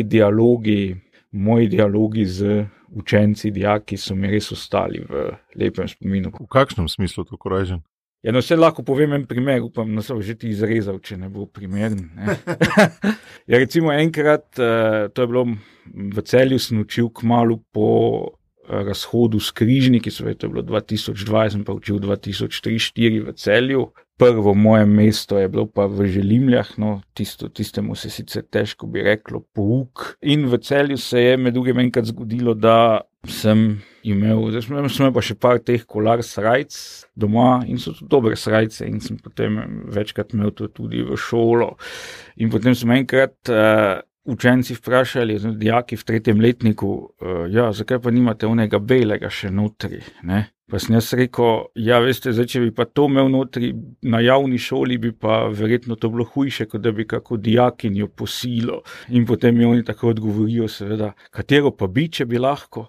C: moji dialogi z učenci, dijaki so mi res ostali v lepem spominu.
A: V kakšnem smislu to korajžen?
C: Ja, vse lahko povem en primer, upam, da sem že ti izrezal, če ne bo primeren. Ja, recimo enkrat, to je bilo v Celju, sem učil kmalu po razhodu s križniki, to je bilo 2002, sem pa učil 2003-2004 v Celju. Prvo moje mesto je bilo pa v Želimljah, tistemu se sicer težko bi reklo pouk. In v Celju se je med drugim enkrat zgodilo, da sem imel pa še par teh kolar srajc doma in so to dobre srajce in sem potem večkrat imel to tudi v šolo. In potem sem enkrat učenci vprašali, dijaki v 3. letniku, zakaj pa nimate onega belega še notri, ne? Pa sem jaz rekel, veste, zdaj, če bi pa to imel notri na javni šoli, bi pa verjetno to bilo hujše, kot da bi kako dijakinjo posilo. In potem mi oni tako odgovorijo, seveda, katero pa bi, če bi lahko.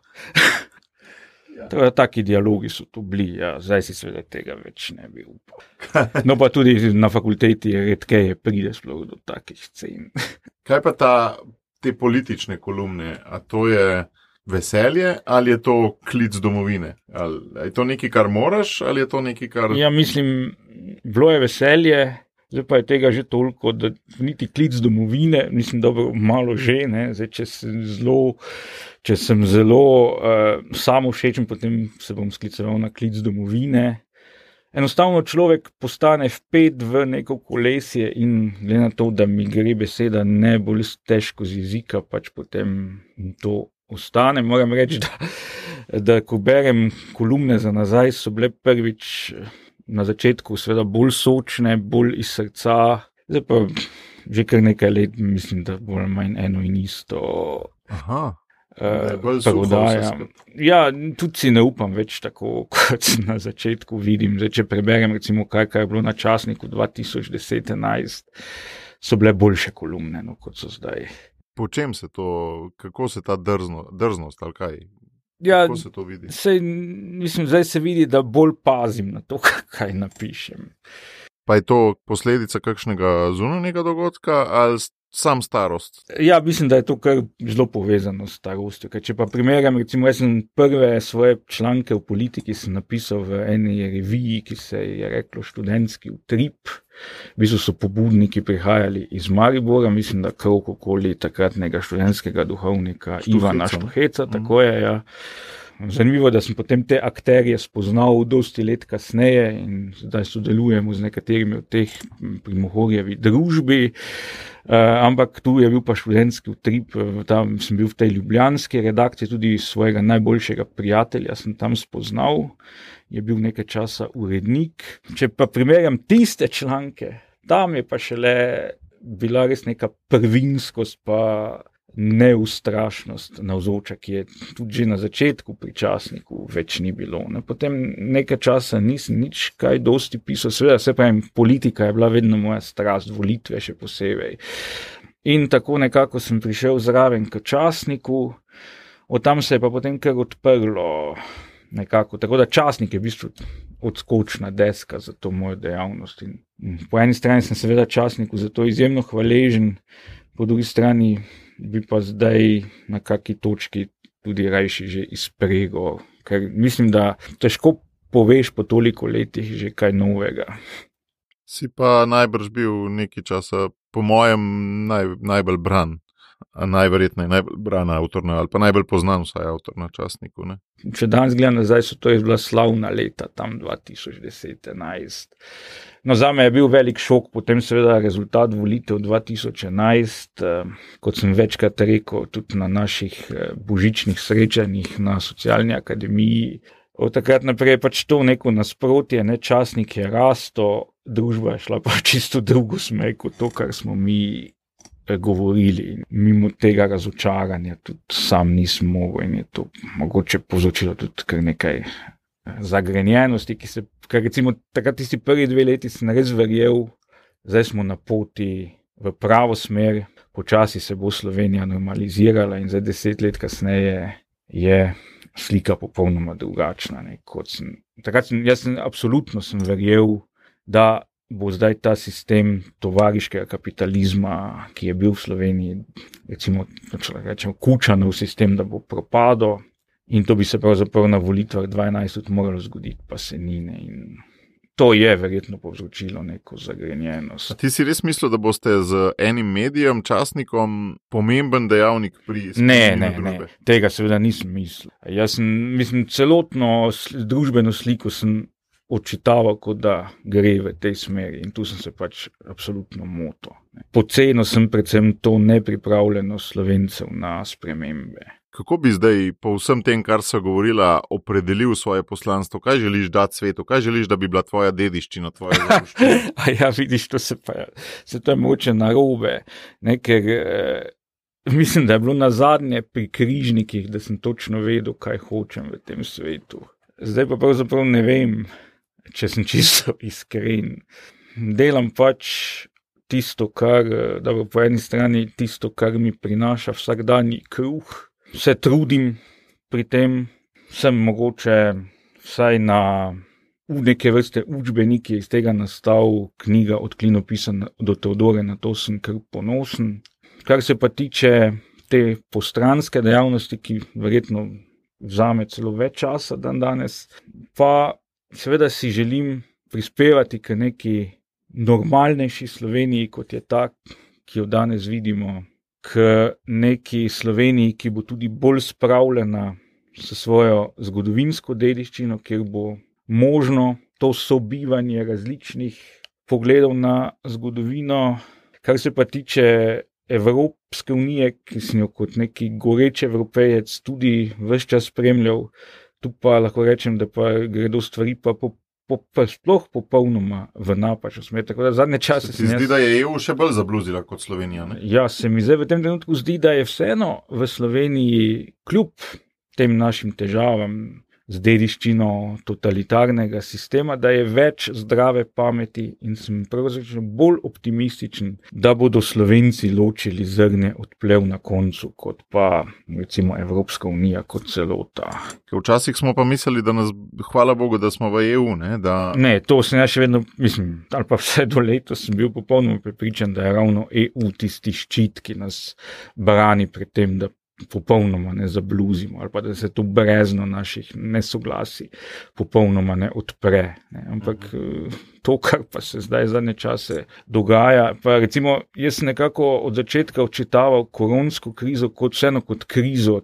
C: Taki dialogi so to bili, zdaj si seveda tega več ne bi upal. No pa tudi na fakulteti redkeje pride sploh do takih scen.
A: Kaj pa te politične kolumne? A to je veselje ali je to klic domovine? Ali je to nekaj, kar moraš, ali je to nekaj, kar...
C: Ja, mislim, bilo je veselje, zdaj pa je tega že toliko, da niti klic domovine, mislim, dobro, malo že, ne, zdaj, če sem zelo samovšečen, potem se bom skliceval na klic domovine. Enostavno človek postane vpet v neko kolesje in glede na to, da mi gre beseda ne bolj težko z jezika, pač potem to ostane. Moram reči, da ko berem kolumne za nazaj, so bile prvič na začetku seveda bolj sočne, bolj iz srca. Zdaj pa že kar nekaj let mislim, da bolj manj eno in isto.
A: Aha.
C: Prevodaja. Ja, tudi si ne upam več tako, kot na začetku vidim. Zdaj, če preberem recimo kaj je bilo na časniku 2010-11, so bile boljše kolumne, no, kot so zdaj.
A: Po čem se to, kako se ta drznost ali kaj?
C: Ja,
A: kako se to vidi?
C: Mislim, zdaj se vidi, da bolj pazim na to, kaj napišem.
A: Pa je to posledica kakšnega zunanjega dogodka ali sam starost?
C: Ja, mislim, da je to kar zelo povezano s starostjo. Ker če pa primerjam, recimo, jaz sem prve svoje članke v politiki sem napisal v eni reviji, ki se je reklo Študentski utrip. V bistvu so pobudniki prihajali iz Maribora, mislim, da krog okoli takratnega študentskega duhovnika Ivana Štuheca, tako je, ja. Zanimivo, da sem potem te akterje spoznal dosti let kasneje in zdaj sodelujemo z nekaterimi od teh pri Mohorjevi družbi, ampak tu je bil pa študentski utrip, tam sem bil v tej ljubljanski redakciji, tudi svojega najboljšega prijatelja sem tam spoznal, je bil nekaj časa urednik. Če pa primerjam tiste članke, tam je pa šele bila res neka prvinskost pa neustrašnost navzoča, ki je tudi že na začetku pri časniku več ni bilo. Ne. Potem nekaj časa nisem nič kaj dosti pisal, seveda se pravim, politika je bila vedno moja strast, volitve še posebej. In tako nekako sem prišel zraven k časniku, od tam se je pa potem kar odprlo nekako, tako da časnik je v bistvu odskočna deska za to mojo dejavnost. In po eni strani sem seveda časniku za to izjemno hvaležen, po drugi strani bi pa zdaj na kaki točki tudi rajši že izpregal, ker mislim, da težko poveš po toliko letih že kaj novega.
A: Si pa najbrž bil nekaj časa, po mojem, najbolj bran, najverjetneje najbolj bran avtor, ali pa najbolj poznan vsaj avtor na časniku, ne?
C: Če danes gledam nazaj, so to je bila slavna leta, tam 2010-11. No, zame je bil velik šok, potem seveda rezultat volitev 2011, kot sem večkrat rekel, tudi na naših božičnih srečanjih na Socialni akademiji. Od takrat naprej je pač to neko nasprotje, ne, časnik je rasto, družba je šla pa čisto drugo smer kot to, kar smo mi govorili. Mimo tega razočaranja tudi sam nisem mogel in je to mogoče povzročilo tudi kar nekaj zagrenjenosti, ker recimo takrat tisti prvi 2 leti sem res verjel, zdaj smo na poti v pravo smer, počasi se bo Slovenija normalizirala in zdaj 10 let kasneje je slika popolnoma drugačna. Ne, absolutno sem verjel, da bo zdaj ta sistem tovariškega kapitalizma, ki je bil v Sloveniji, recimo, Kučanov sistem, da bo propadel. In to bi se pravzaprav na volitvah 2012 tudi moralo zgoditi, pa se ni. Ne. In to je verjetno povzročilo neko zagrenjenost.
A: A ti si res mislil, da boste z enim medijem, časnikom, pomemben dejavnik pri
C: spreminjanju družbe? Ne, tega seveda nisem mislil. Jaz sem celotno družbeno sliko sem odčitaval, kot da gre v tej smeri in tu sem se pač absolutno motil. Pocenil sem predvsem to nepripravljenost Slovencev na spremembe.
A: Kako bi zdaj po vsem tem, kar so govorila, opredelil svoje poslanstvo? Kaj želiš dati svetu? Kaj želiš, da bi bila tvoja dediščina, tvoja zapuščina?
C: Ja, vidiš, to je moče narobe. Ker mislim, da je bilo nazadnje pri križnikih, da sem točno vedel, kaj hočem v tem svetu. Zdaj pa pravzaprav ne vem, če sem čisto iskren. Delam pač tisto, po eni strani tisto, kar mi prinaša vsakdanji kruh. Se trudim pri tem, sem mogoče vsaj v neke vrste učbenik je iz tega nastal knjiga Od klinopisa do Teodore, na to sem kar ponosen. Kar se pa tiče te postranske dejavnosti, ki verjetno vzame celo več časa dan danes, pa seveda si želim prispevati k neki normalnejši Sloveniji, kot je ta, ki jo danes vidimo, k neki Sloveniji, ki bo tudi bolj spravljena s svojo zgodovinsko dediščino, kjer bo možno to sobivanje različnih pogledov na zgodovino. Kar se pa tiče Evropske unije, ki sem jo kot neki goreč Evropejec tudi ves čas spremljal, tu pa lahko rečem, da pa gredo stvari pa sploh popolnoma v napačno smer. Tako da zadnje čase
A: se ti zdi, da je EU še bolj zabluzila kot Slovenija, ne?
C: Ja, se mi zdaj v tem trenutku zdi, da je vseeno v Sloveniji kljub tem našim težavam z dediščino totalitarnega sistema, da je več zdrave pameti in sem pravzaprav bolj optimističen, da bodo Slovenci ločili zrnje od plev na koncu, kot pa recimo Evropska unija kot celota.
A: Včasih smo pa mislili, da nas, hvala Bogu, da smo v EU, ne?
C: Ne, to sem ja še vedno, mislim, ali pa vse do letos sem bil popolnoma prepričan, da je ravno EU tisti ščit, ki nas brani pred tem, da popolnoma ne zabluzimo ali pa da se to brezno naših nesoglasij popolnoma ne odpre. Ne. Ampak to, kar pa se zdaj zadnje čase dogaja, pa recimo jaz nekako od začetka očitaval koronsko krizo kot vseeno kot krizo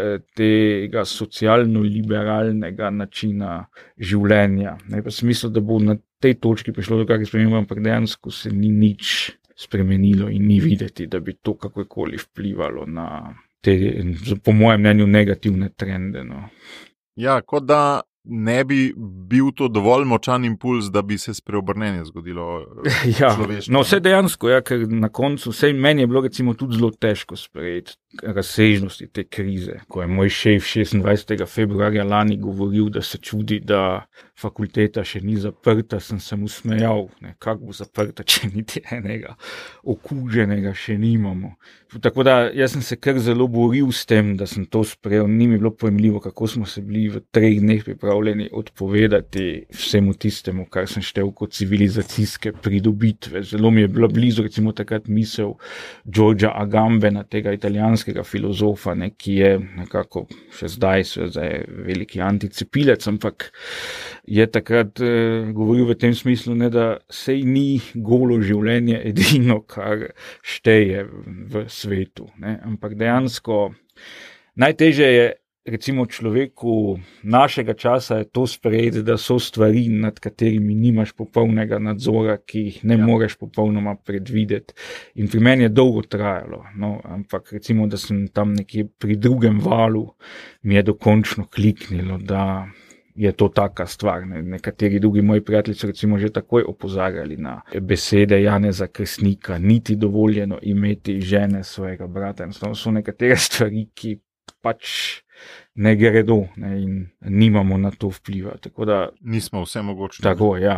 C: tega socialno-liberalnega načina življenja. Ne, pa sem mislil, da bo na tej točki prišlo do kakih sprememb, ampak dejansko se ni nič spremenilo in ni videti, da bi to kakorkoli vplivalo na te, po mojem mnenju, negativne trende. No.
A: Ja, kot da ne bi bil to dovolj močan impuls, da bi se spreobrnenje zgodilo človeštvo.
C: No vse dejansko, ja, ker na koncu, vsej meni je bilo recimo tudi zelo težko sprejeti razsežnosti te krize, ko je moj šef 26. februarja lani govoril, da se čudi, da fakulteta še ni zaprta, sem se mu smejal, kako bo zaprta, če niti enega okuženega še nimamo. Tako da jaz sem se kar zelo boril s tem, da sem to sprejel, ni mi bilo pojemljivo, kako smo se bili v 3 dneh pripravljeni odpovedati vsemu tistemu, kar sem štel kot civilizacijske pridobitve. Zelo mi je bila blizu recimo takrat misel Georgea Agambena, tega italijanskega filozofa, ki je nekako še zdaj je veliki anticepilec, ampak je takrat govoril v tem smislu, da sej ni golo življenje edino, kar šteje v svetu. Ne? Ampak dejansko najtežje je recimo človeku našega časa je to sprejeti, da so stvari, nad katerimi nimaš popolnega nadzora, ki jih ne moreš popolnoma predvideti. In pri meni je dolgo trajalo. No, ampak recimo, da sem tam nekje pri drugem valu, mi je dokončno kliknilo, da je to taka stvar. Nekateri drugi moji prijatelji so recimo že takoj opozarjali na besede Janeza Kresnika, niti dovoljeno imeti žene svojega brata. So nekatere stvari, ki pač ne gredo, in nimamo na to vpliva. Tako da,
A: nismo vse mogoče.
C: Tako, ja.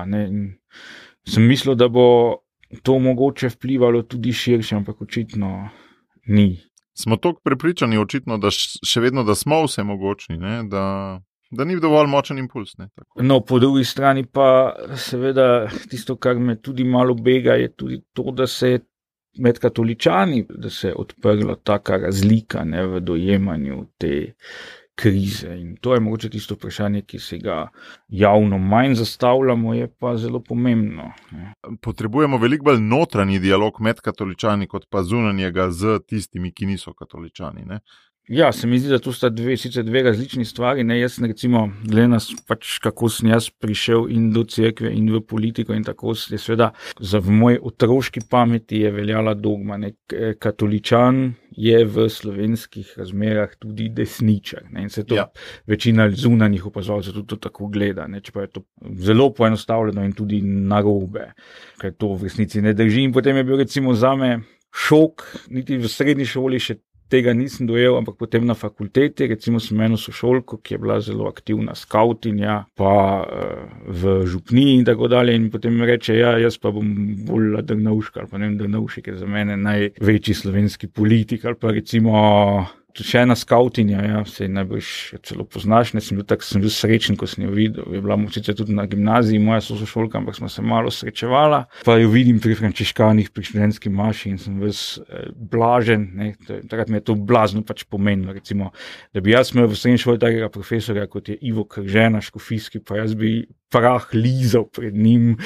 C: Sem mislil, da bo to mogoče vplivalo tudi širše, ampak očitno ni.
A: Smo toliko prepričani očitno, da še vedno, da smo vse mogočni, da ni dovolj močen impuls.
C: No, po drugi strani pa seveda tisto, kar me tudi malo bega, je tudi to, da se je med katoličani, da se je odprla taka razlika v dojemanju te krize. In to je mogoče tisto vprašanje, ki se ga javno manj zastavljamo, je pa zelo pomembno.
A: Potrebujemo veliko bolj notranji dialog med katoličani, kot pa zunanjega z tistimi, ki niso katoličani. Ne?
C: Ja, se mi zdi, da to sta sicer dve različni stvari. Jaz recimo, glede pač kako sem jaz prišel in do cerkve in v politiko in tako, je seveda v moji otroški pameti je veljala dogma. Katoličan je v slovenskih razmerah tudi desničar. In se to večina zunanjih opazovalcev tudi to tako gleda. Čeprav je to zelo poenostavljeno in tudi narobe, ker to v resnici ne drži. In potem je bil recimo zame šok, niti v srednji šoli še tega nisem dojel, ampak potem na fakulteti, recimo sem eno sošolko, ki je bila zelo aktivna skautinja, pa v župniji in tako dalje, in potem mi reče, jaz pa bom bolj Drnovšek, ali pa ne vem, Drnovšek je za mene največji slovenski politik, ali pa recimo še ena skautinja, ja, se najbolj celo poznaš, ne, sem bil srečen, ko sem jo videl. Je bila sicer tudi na gimnaziji moja sošolka, ampak smo se malo srečevala. Pa jo vidim pri frančiškanih, pri študentski maši in sem ves blažen. Ne, takrat mi je to blazno pač pomenilo. Recimo, da bi jaz imel v srednji šoli takega profesorja, kot je Ivo Kržena, škofijski, pa jaz bi prah lizal pred njim,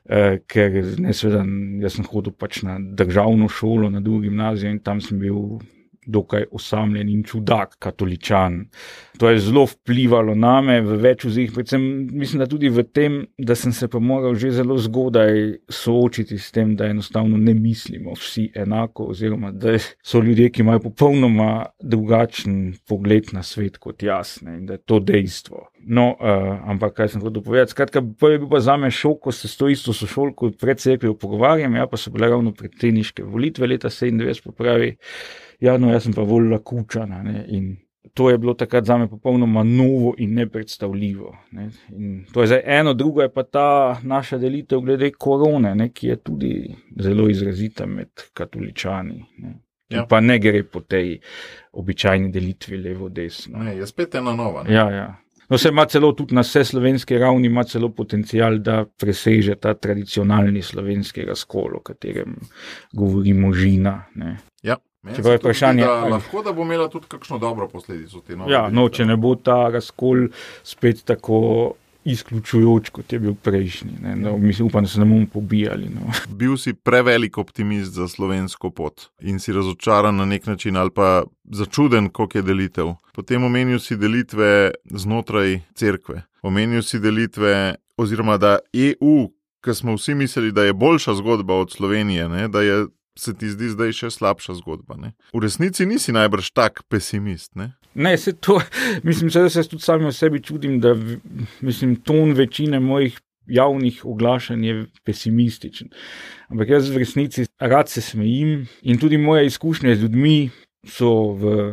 C: ker seveda, jaz sem hodil pač na državno šolo, na drugo gimnazijo in tam sem bil dokaj osamljen in čudak katoličan. To je zelo vplivalo name v več vzih, predvsem mislim, da tudi v tem, da sem se pa moral že zelo zgodaj soočiti s tem, da enostavno ne mislimo vsi enako, oziroma da so ljudje, ki imajo popolnoma drugačen pogled na svet kot jaz, ne, in da je to dejstvo. No, ampak kaj sem hotel povedati? Skratka, prvi je bil pa zame šok, ko se s to isto sošolko pred cerkvijo pogovarjam, ja, pa so bile ravno predsedniške volitve leta 97, pravi, ja, no, jaz sem pa volila Kučana, ne, in to je bilo takrat zame popolnoma novo in nepredstavljivo, ne. In to je zdaj eno, drugo je pa ta naša delitev glede korone, ne, ki je tudi zelo izrazita med katoličani, ne. Ja. Pa ne gre po tej običajni delitvi levo-desno.
A: Ne, je spet ena nova. Ne?
C: Ja. No, se ima celo tudi na vse slovenski ravni, ima celo potencial, da preseže ta tradicionalni slovenski razkol, o katerem govori Možina, ne.
A: Ja.
C: Čeprav je vprašanje,
A: lahko da bo imela tudi kakšno dobro posledico te nove.
C: Ja, no, če ne bo ta razkol spet tako izključujoč, kot je bil prejšnji. Ne? No, mislim, upam, da se ne bomo pobijali. No.
A: Bil si prevelik optimist za slovensko pot in si razočaran na nek način ali pa začuden, koliko je delitev. Potem omenil si delitve znotraj cerkve. Omenil si delitve, oziroma da EU, ki smo vsi mislili, da je boljša zgodba od Slovenije, ne? Da je se ti zdi zdaj še slabša zgodba. Ne? V resnici nisi najbrž tak pesimist, ne?
C: Ne, se to, mislim, da se tudi sami o sebi čudim, da mislim, ton večine mojih javnih oglašanj je pesimističen. Ampak jaz v resnici rad se smejim in tudi moje izkušnje z ljudmi so v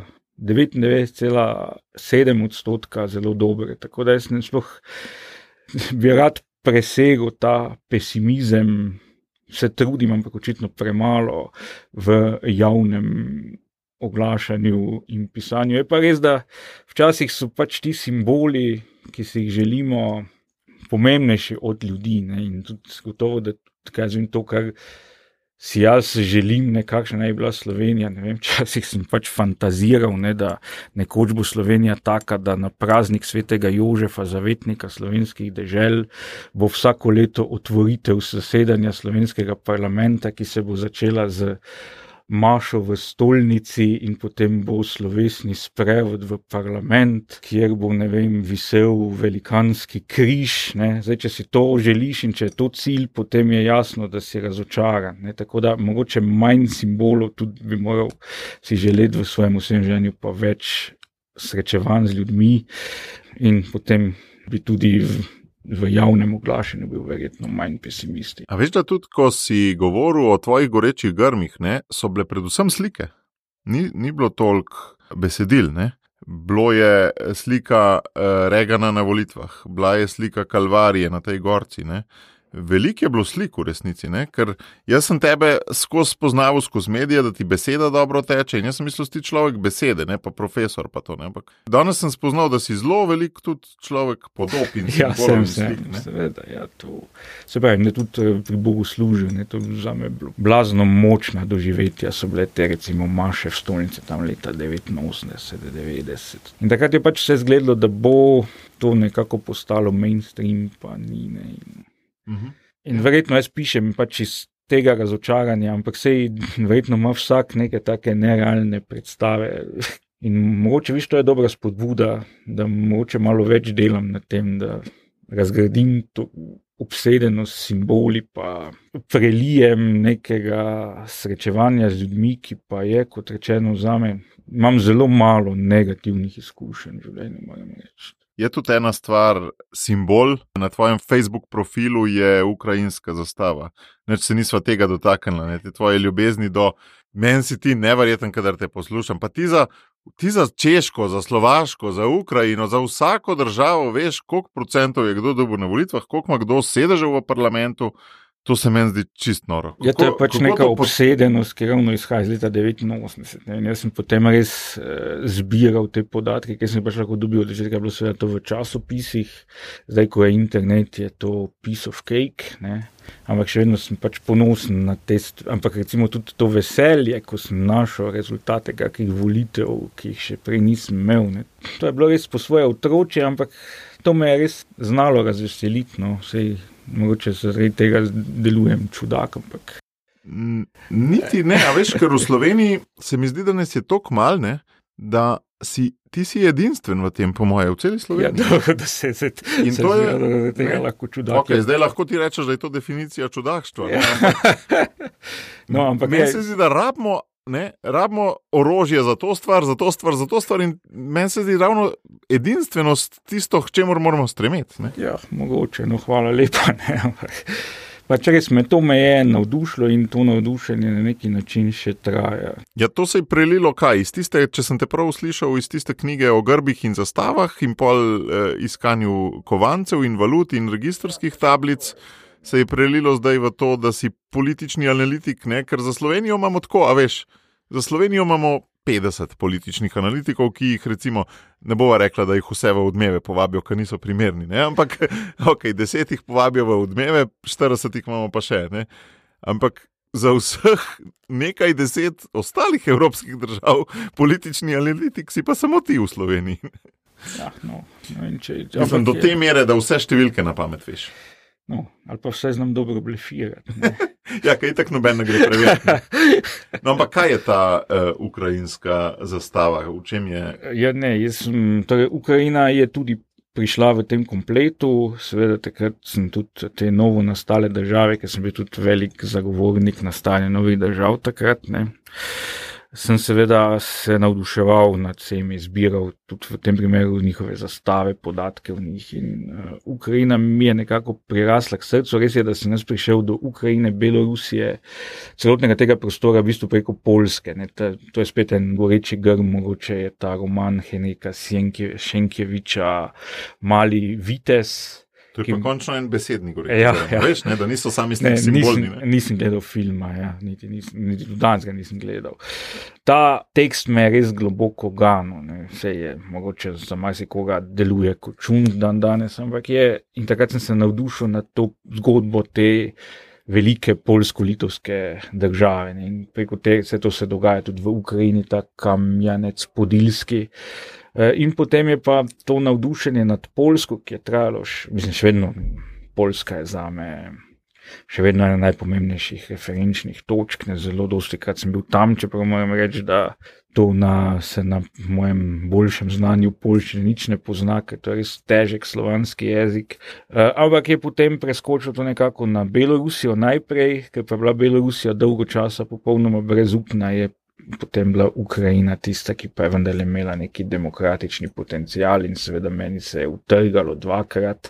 C: 99,7% zelo dobre. Tako da jaz sploh bi rad presegel ta pesimizem, se trudim, ampak očitno premalo v javnem oglašanju in pisanju. Je pa res, da včasih so pač ti simboli, ki si jih želimo, pomembnejši od ljudi. Ne? In tudi gotovo, da kažem to, kar si jaz želim, nekakšna naj bila Slovenija. Ne vem, včasih sem pač fantaziral, ne, da nekoč bo Slovenija taka, da na praznik svetega Jožefa, zavetnika slovenskih dežel, bo vsako leto otvoritev zasedanja slovenskega parlamenta, ki se bo začela z mašo v stolnici in potem bo slovesni sprevod v parlament, kjer bo, ne vem, visel velikanski križ. Ne. Zdaj, če si to želiš in če je to cilj, potem je jasno, da si razočaran. Ne. Tako da mogoče manj simbolov tudi bi moral si želeti v svojem vsem življenju, pa več srečevanj z ljudmi in potem bi tudi v javnem oglašanju bil verjetno manj pesimisti.
A: A veš, da tudi, ko si govoril o tvojih gorečih grmih, ne, so bile predvsem slike. Ni bilo toliko besedil, ne. Bilo je slika Regana na volitvah, bila je slika Kalvarije na tej gorci, ne. Veliko je bilo slik v resnici, ne? Ker jaz sem tebe skozi spoznaval skozi medije, da ti beseda dobro teče in jaz sem mislil, da si človek besede, ne pa profesor pa to, ne? Ampak danes sem spoznal, da si zelo veliko tudi človek podob in simbolov in slik, ne?
C: Seveda, ja, to se pravi, ne tudi pri Bogu služil, ne, to zame bilo blazno močna doživetja so bile te recimo maše v stolnici tam leta 89, 90. In takrat je pač vse izgledalo, da bo to nekako postalo mainstream, pa ni, ne. In verjetno jaz pišem pač iz tega razočaranja, ampak sej verjetno ima vsak neke take nerealne predstave. In mogoče viš, to je dobra spodbuda, da mogoče malo več delam na tem, da razgradim to obsedenost simboli, pa prelijem nekega srečevanja z ljudmi, ki pa je, kot rečeno, zame, imam zelo malo negativnih izkušenj v življenju, moram reči.
A: Je tudi ena stvar, simbol, na tvojem Facebook profilu je ukrajinska zastava. Neč se nisva tega dotaknila, ne, te tvoje ljubezni do, meni si ti neverjeten, kadar te poslušam, pa ti za Češko, za Slovaško, za Ukrajino, za vsako državo, veš, koliko procentov je kdo dobil na volitvah, koliko ima kdo sedežev v parlamentu, To se meni zdi čist noro.
C: To je pač neka obsedenost, ki ravno izhaja iz leta 89. Ne? In jaz sem potem res zbiral te podatke, ki sem pač lahko dobil, od začetka je bilo seveda to v časopisih, zdaj, ko je internet, je to piece of cake, ne? Ampak še vedno sem pač ponosen na test, ampak recimo tudi to veselje, ko sem našel rezultate kakih volitev, ki jih še prej nisem imel, ne? To je bilo res po svoje otročje, ampak to me je res znalo razveseliti, no, sej mogoče zaradi tega delujem čudak, ampak...
A: Niti ne, a veš, ker v Sloveniji se mi zdi, da nas je toliko mal, ne, da ti si edinstven v tem, po moje, v celi Sloveniji.
C: Ja, dobro, da se tega lahko čudak.
A: Okay, zdaj lahko ti rečeš, da je to definicija čudakštva.
C: Ja. No, ampak
A: meni se zdi, da rabimo orožje za to stvar in meni se zdi ravno edinstvenost tisto, k čemur moramo stremeti. Ne?
C: Ja, mogoče, no hvala lepa, ne, ampak pač res me je navdušilo in to navdušenje na neki način še traja.
A: Ja, to se je prelilo kaj? Iz tiste, če sem te prav slišal, iz tiste knjige o grbih in zastavah in pol iskanju kovancev in valut in registrskih tablic, se je prelilo zdaj v to, da si politični analitik, ne? Ker za Slovenijo imamo tako, a veš, za Slovenijo imamo 50 političnih analitikov, ki jih recimo, ne bova rekla, da jih vse v Odmeve povabijo, ker niso primerni, ne? Ampak, 10 jih povabijo v Odmeve, 40 jih imamo pa še, ne? Ampak za vseh nekaj 10 ostalih evropskih držav politični analitik si pa samo ti v Sloveniji.
C: Ja, no in
A: mislim, do te mere, da vse številke na pamet veš.
C: No, ali pa vse znam dobro blefirati.
A: Ja, kaj tako noben ne gre preveriti. No, ampak kaj je ta ukrajinska zastava? V čem je?
C: Ja, ne, torej Ukrajina je tudi prišla v tem kompletu, seveda takrat sem tudi te novo nastale države, ker sem bil tudi velik zagovornik nastajanja novih držav takrat, ne. Sem seveda se navduševal nad vsemi, zbiral tudi v tem primeru njihove zastave, podatke v njih in Ukrajina mi je nekako prirasla k srcu. Res je, da sem jaz prišel do Ukrajine, Belorusije, celotnega tega prostora v bistvu preko Poljske. Ne. To je spet en goreči grm, mogoče je ta roman Henrika Šenkjeviča Mali vitez.
A: To je pa končno en besedni goreči grm. Ja. Veš, ne, da niso sami simbolni.
C: Nisem gledal filma, ja, niti danes ga nisem gledal. Ta tekst me je res globoko ganil, ne. Vse je, mogoče za marsikoga deluje kot čund danes, ampak je, in takrat sem se navdušil nad to zgodbo te velike poljsko-litovske države, ne. In preko tega se dogaja tudi v Ukrajini, ta Kamjanec Podilski. In potem je pa to navdušenje nad Poljsko, ki je trajalo, še vedno, Poljska je zame še vedno ena najpomembnejših referenčnih točk, ne, zelo dostikrat sem bil tam, čeprav moram reči, da to se na mojem boljšem znanju poljščine nič ne pozna, ker to je res težek slovanski jezik. Ampak je potem preskočil to nekako na Belorusijo najprej, ker pa je bila Belorusija dolgo časa popolnoma brezupna, je potem bila Ukrajina tista, ki pa je vendar imela neki demokratični potencial in seveda meni se je utrgalo dvakrat,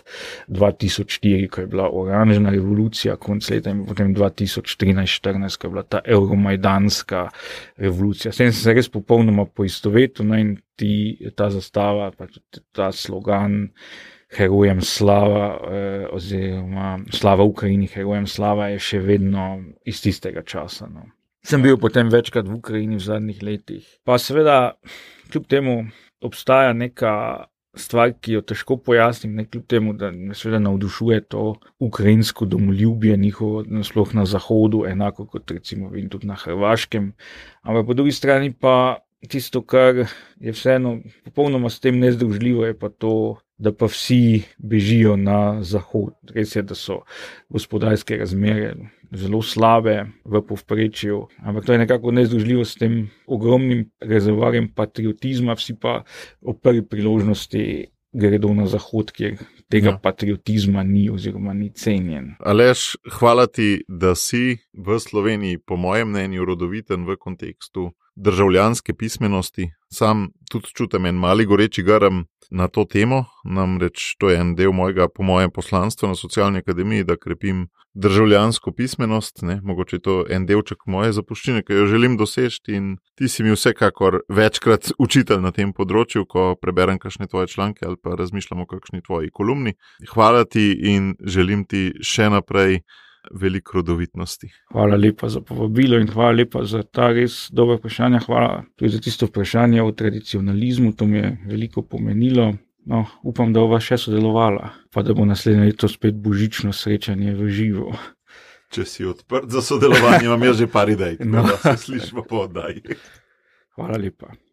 C: 2004, ko je bila oranžna revolucija, konc leta, in potem 2013-14, ko je bila ta euromajdanska revolucija. S tem sem se res popolnoma poistovetil, no, in ta zastava, pa tudi ta slogan Herojem slava, oziroma slava Ukrajini, herojem slava je še vedno iz tistega časa, no. Sem bil potem večkrat v Ukrajini v zadnjih letih. Pa seveda, kljub temu obstaja neka stvar, ki jo težko pojasnim, ne, kljub temu, da me seveda navdušuje to ukrajinsko domoljubje njihovo, sploh na zahodu, enako kot recimo vidim tudi na Hrvaškem. Ampak po drugi strani pa tisto, kar je vseeno popolnoma s tem nezdružljivo, je pa to, da pa vsi bežijo na zahod. Res je, da so gospodarske razmere zelo slabe v povprečju, ampak to je nekako nezdružljivo s tem ogromnim rezervoarjem patriotizma, vsi pa ob prvi priložnosti gredo na zahod, kjer tega patriotizma ni oziroma ni cenjen.
A: Aleš, hvala ti, da si v Sloveniji, po mojem mnenju, rodoviten v kontekstu državljanske pismenosti. Sam tudi čutim en mali goreči grm na to temo, namreč to je en del mojega, po mojem, poslanstva na Socialni akademiji, da krepim državljansko pismenost, ne, mogoče to en delček moje zapuščine, ki jo želim doseči, in ti si mi vsekakor večkrat učitelj na tem področju, ko preberem kakšne tvoje članke ali pa razmišljam o kakšni tvoji kolumni. Hvala ti in želim ti še naprej veliko rodovitnosti.
C: Hvala lepa za povabilo in hvala lepa za ta res dobro vprašanje. Hvala tudi za tisto vprašanje o tradicionalizmu, to mi je veliko pomenilo. No, upam, da bova še sodelovala, pa da bo naslednje leto spet božično srečanje v živo.
A: Če si odprt za sodelovanje, imam jaz že par idej, da se slišimo po oddaji.
C: Hvala lepa.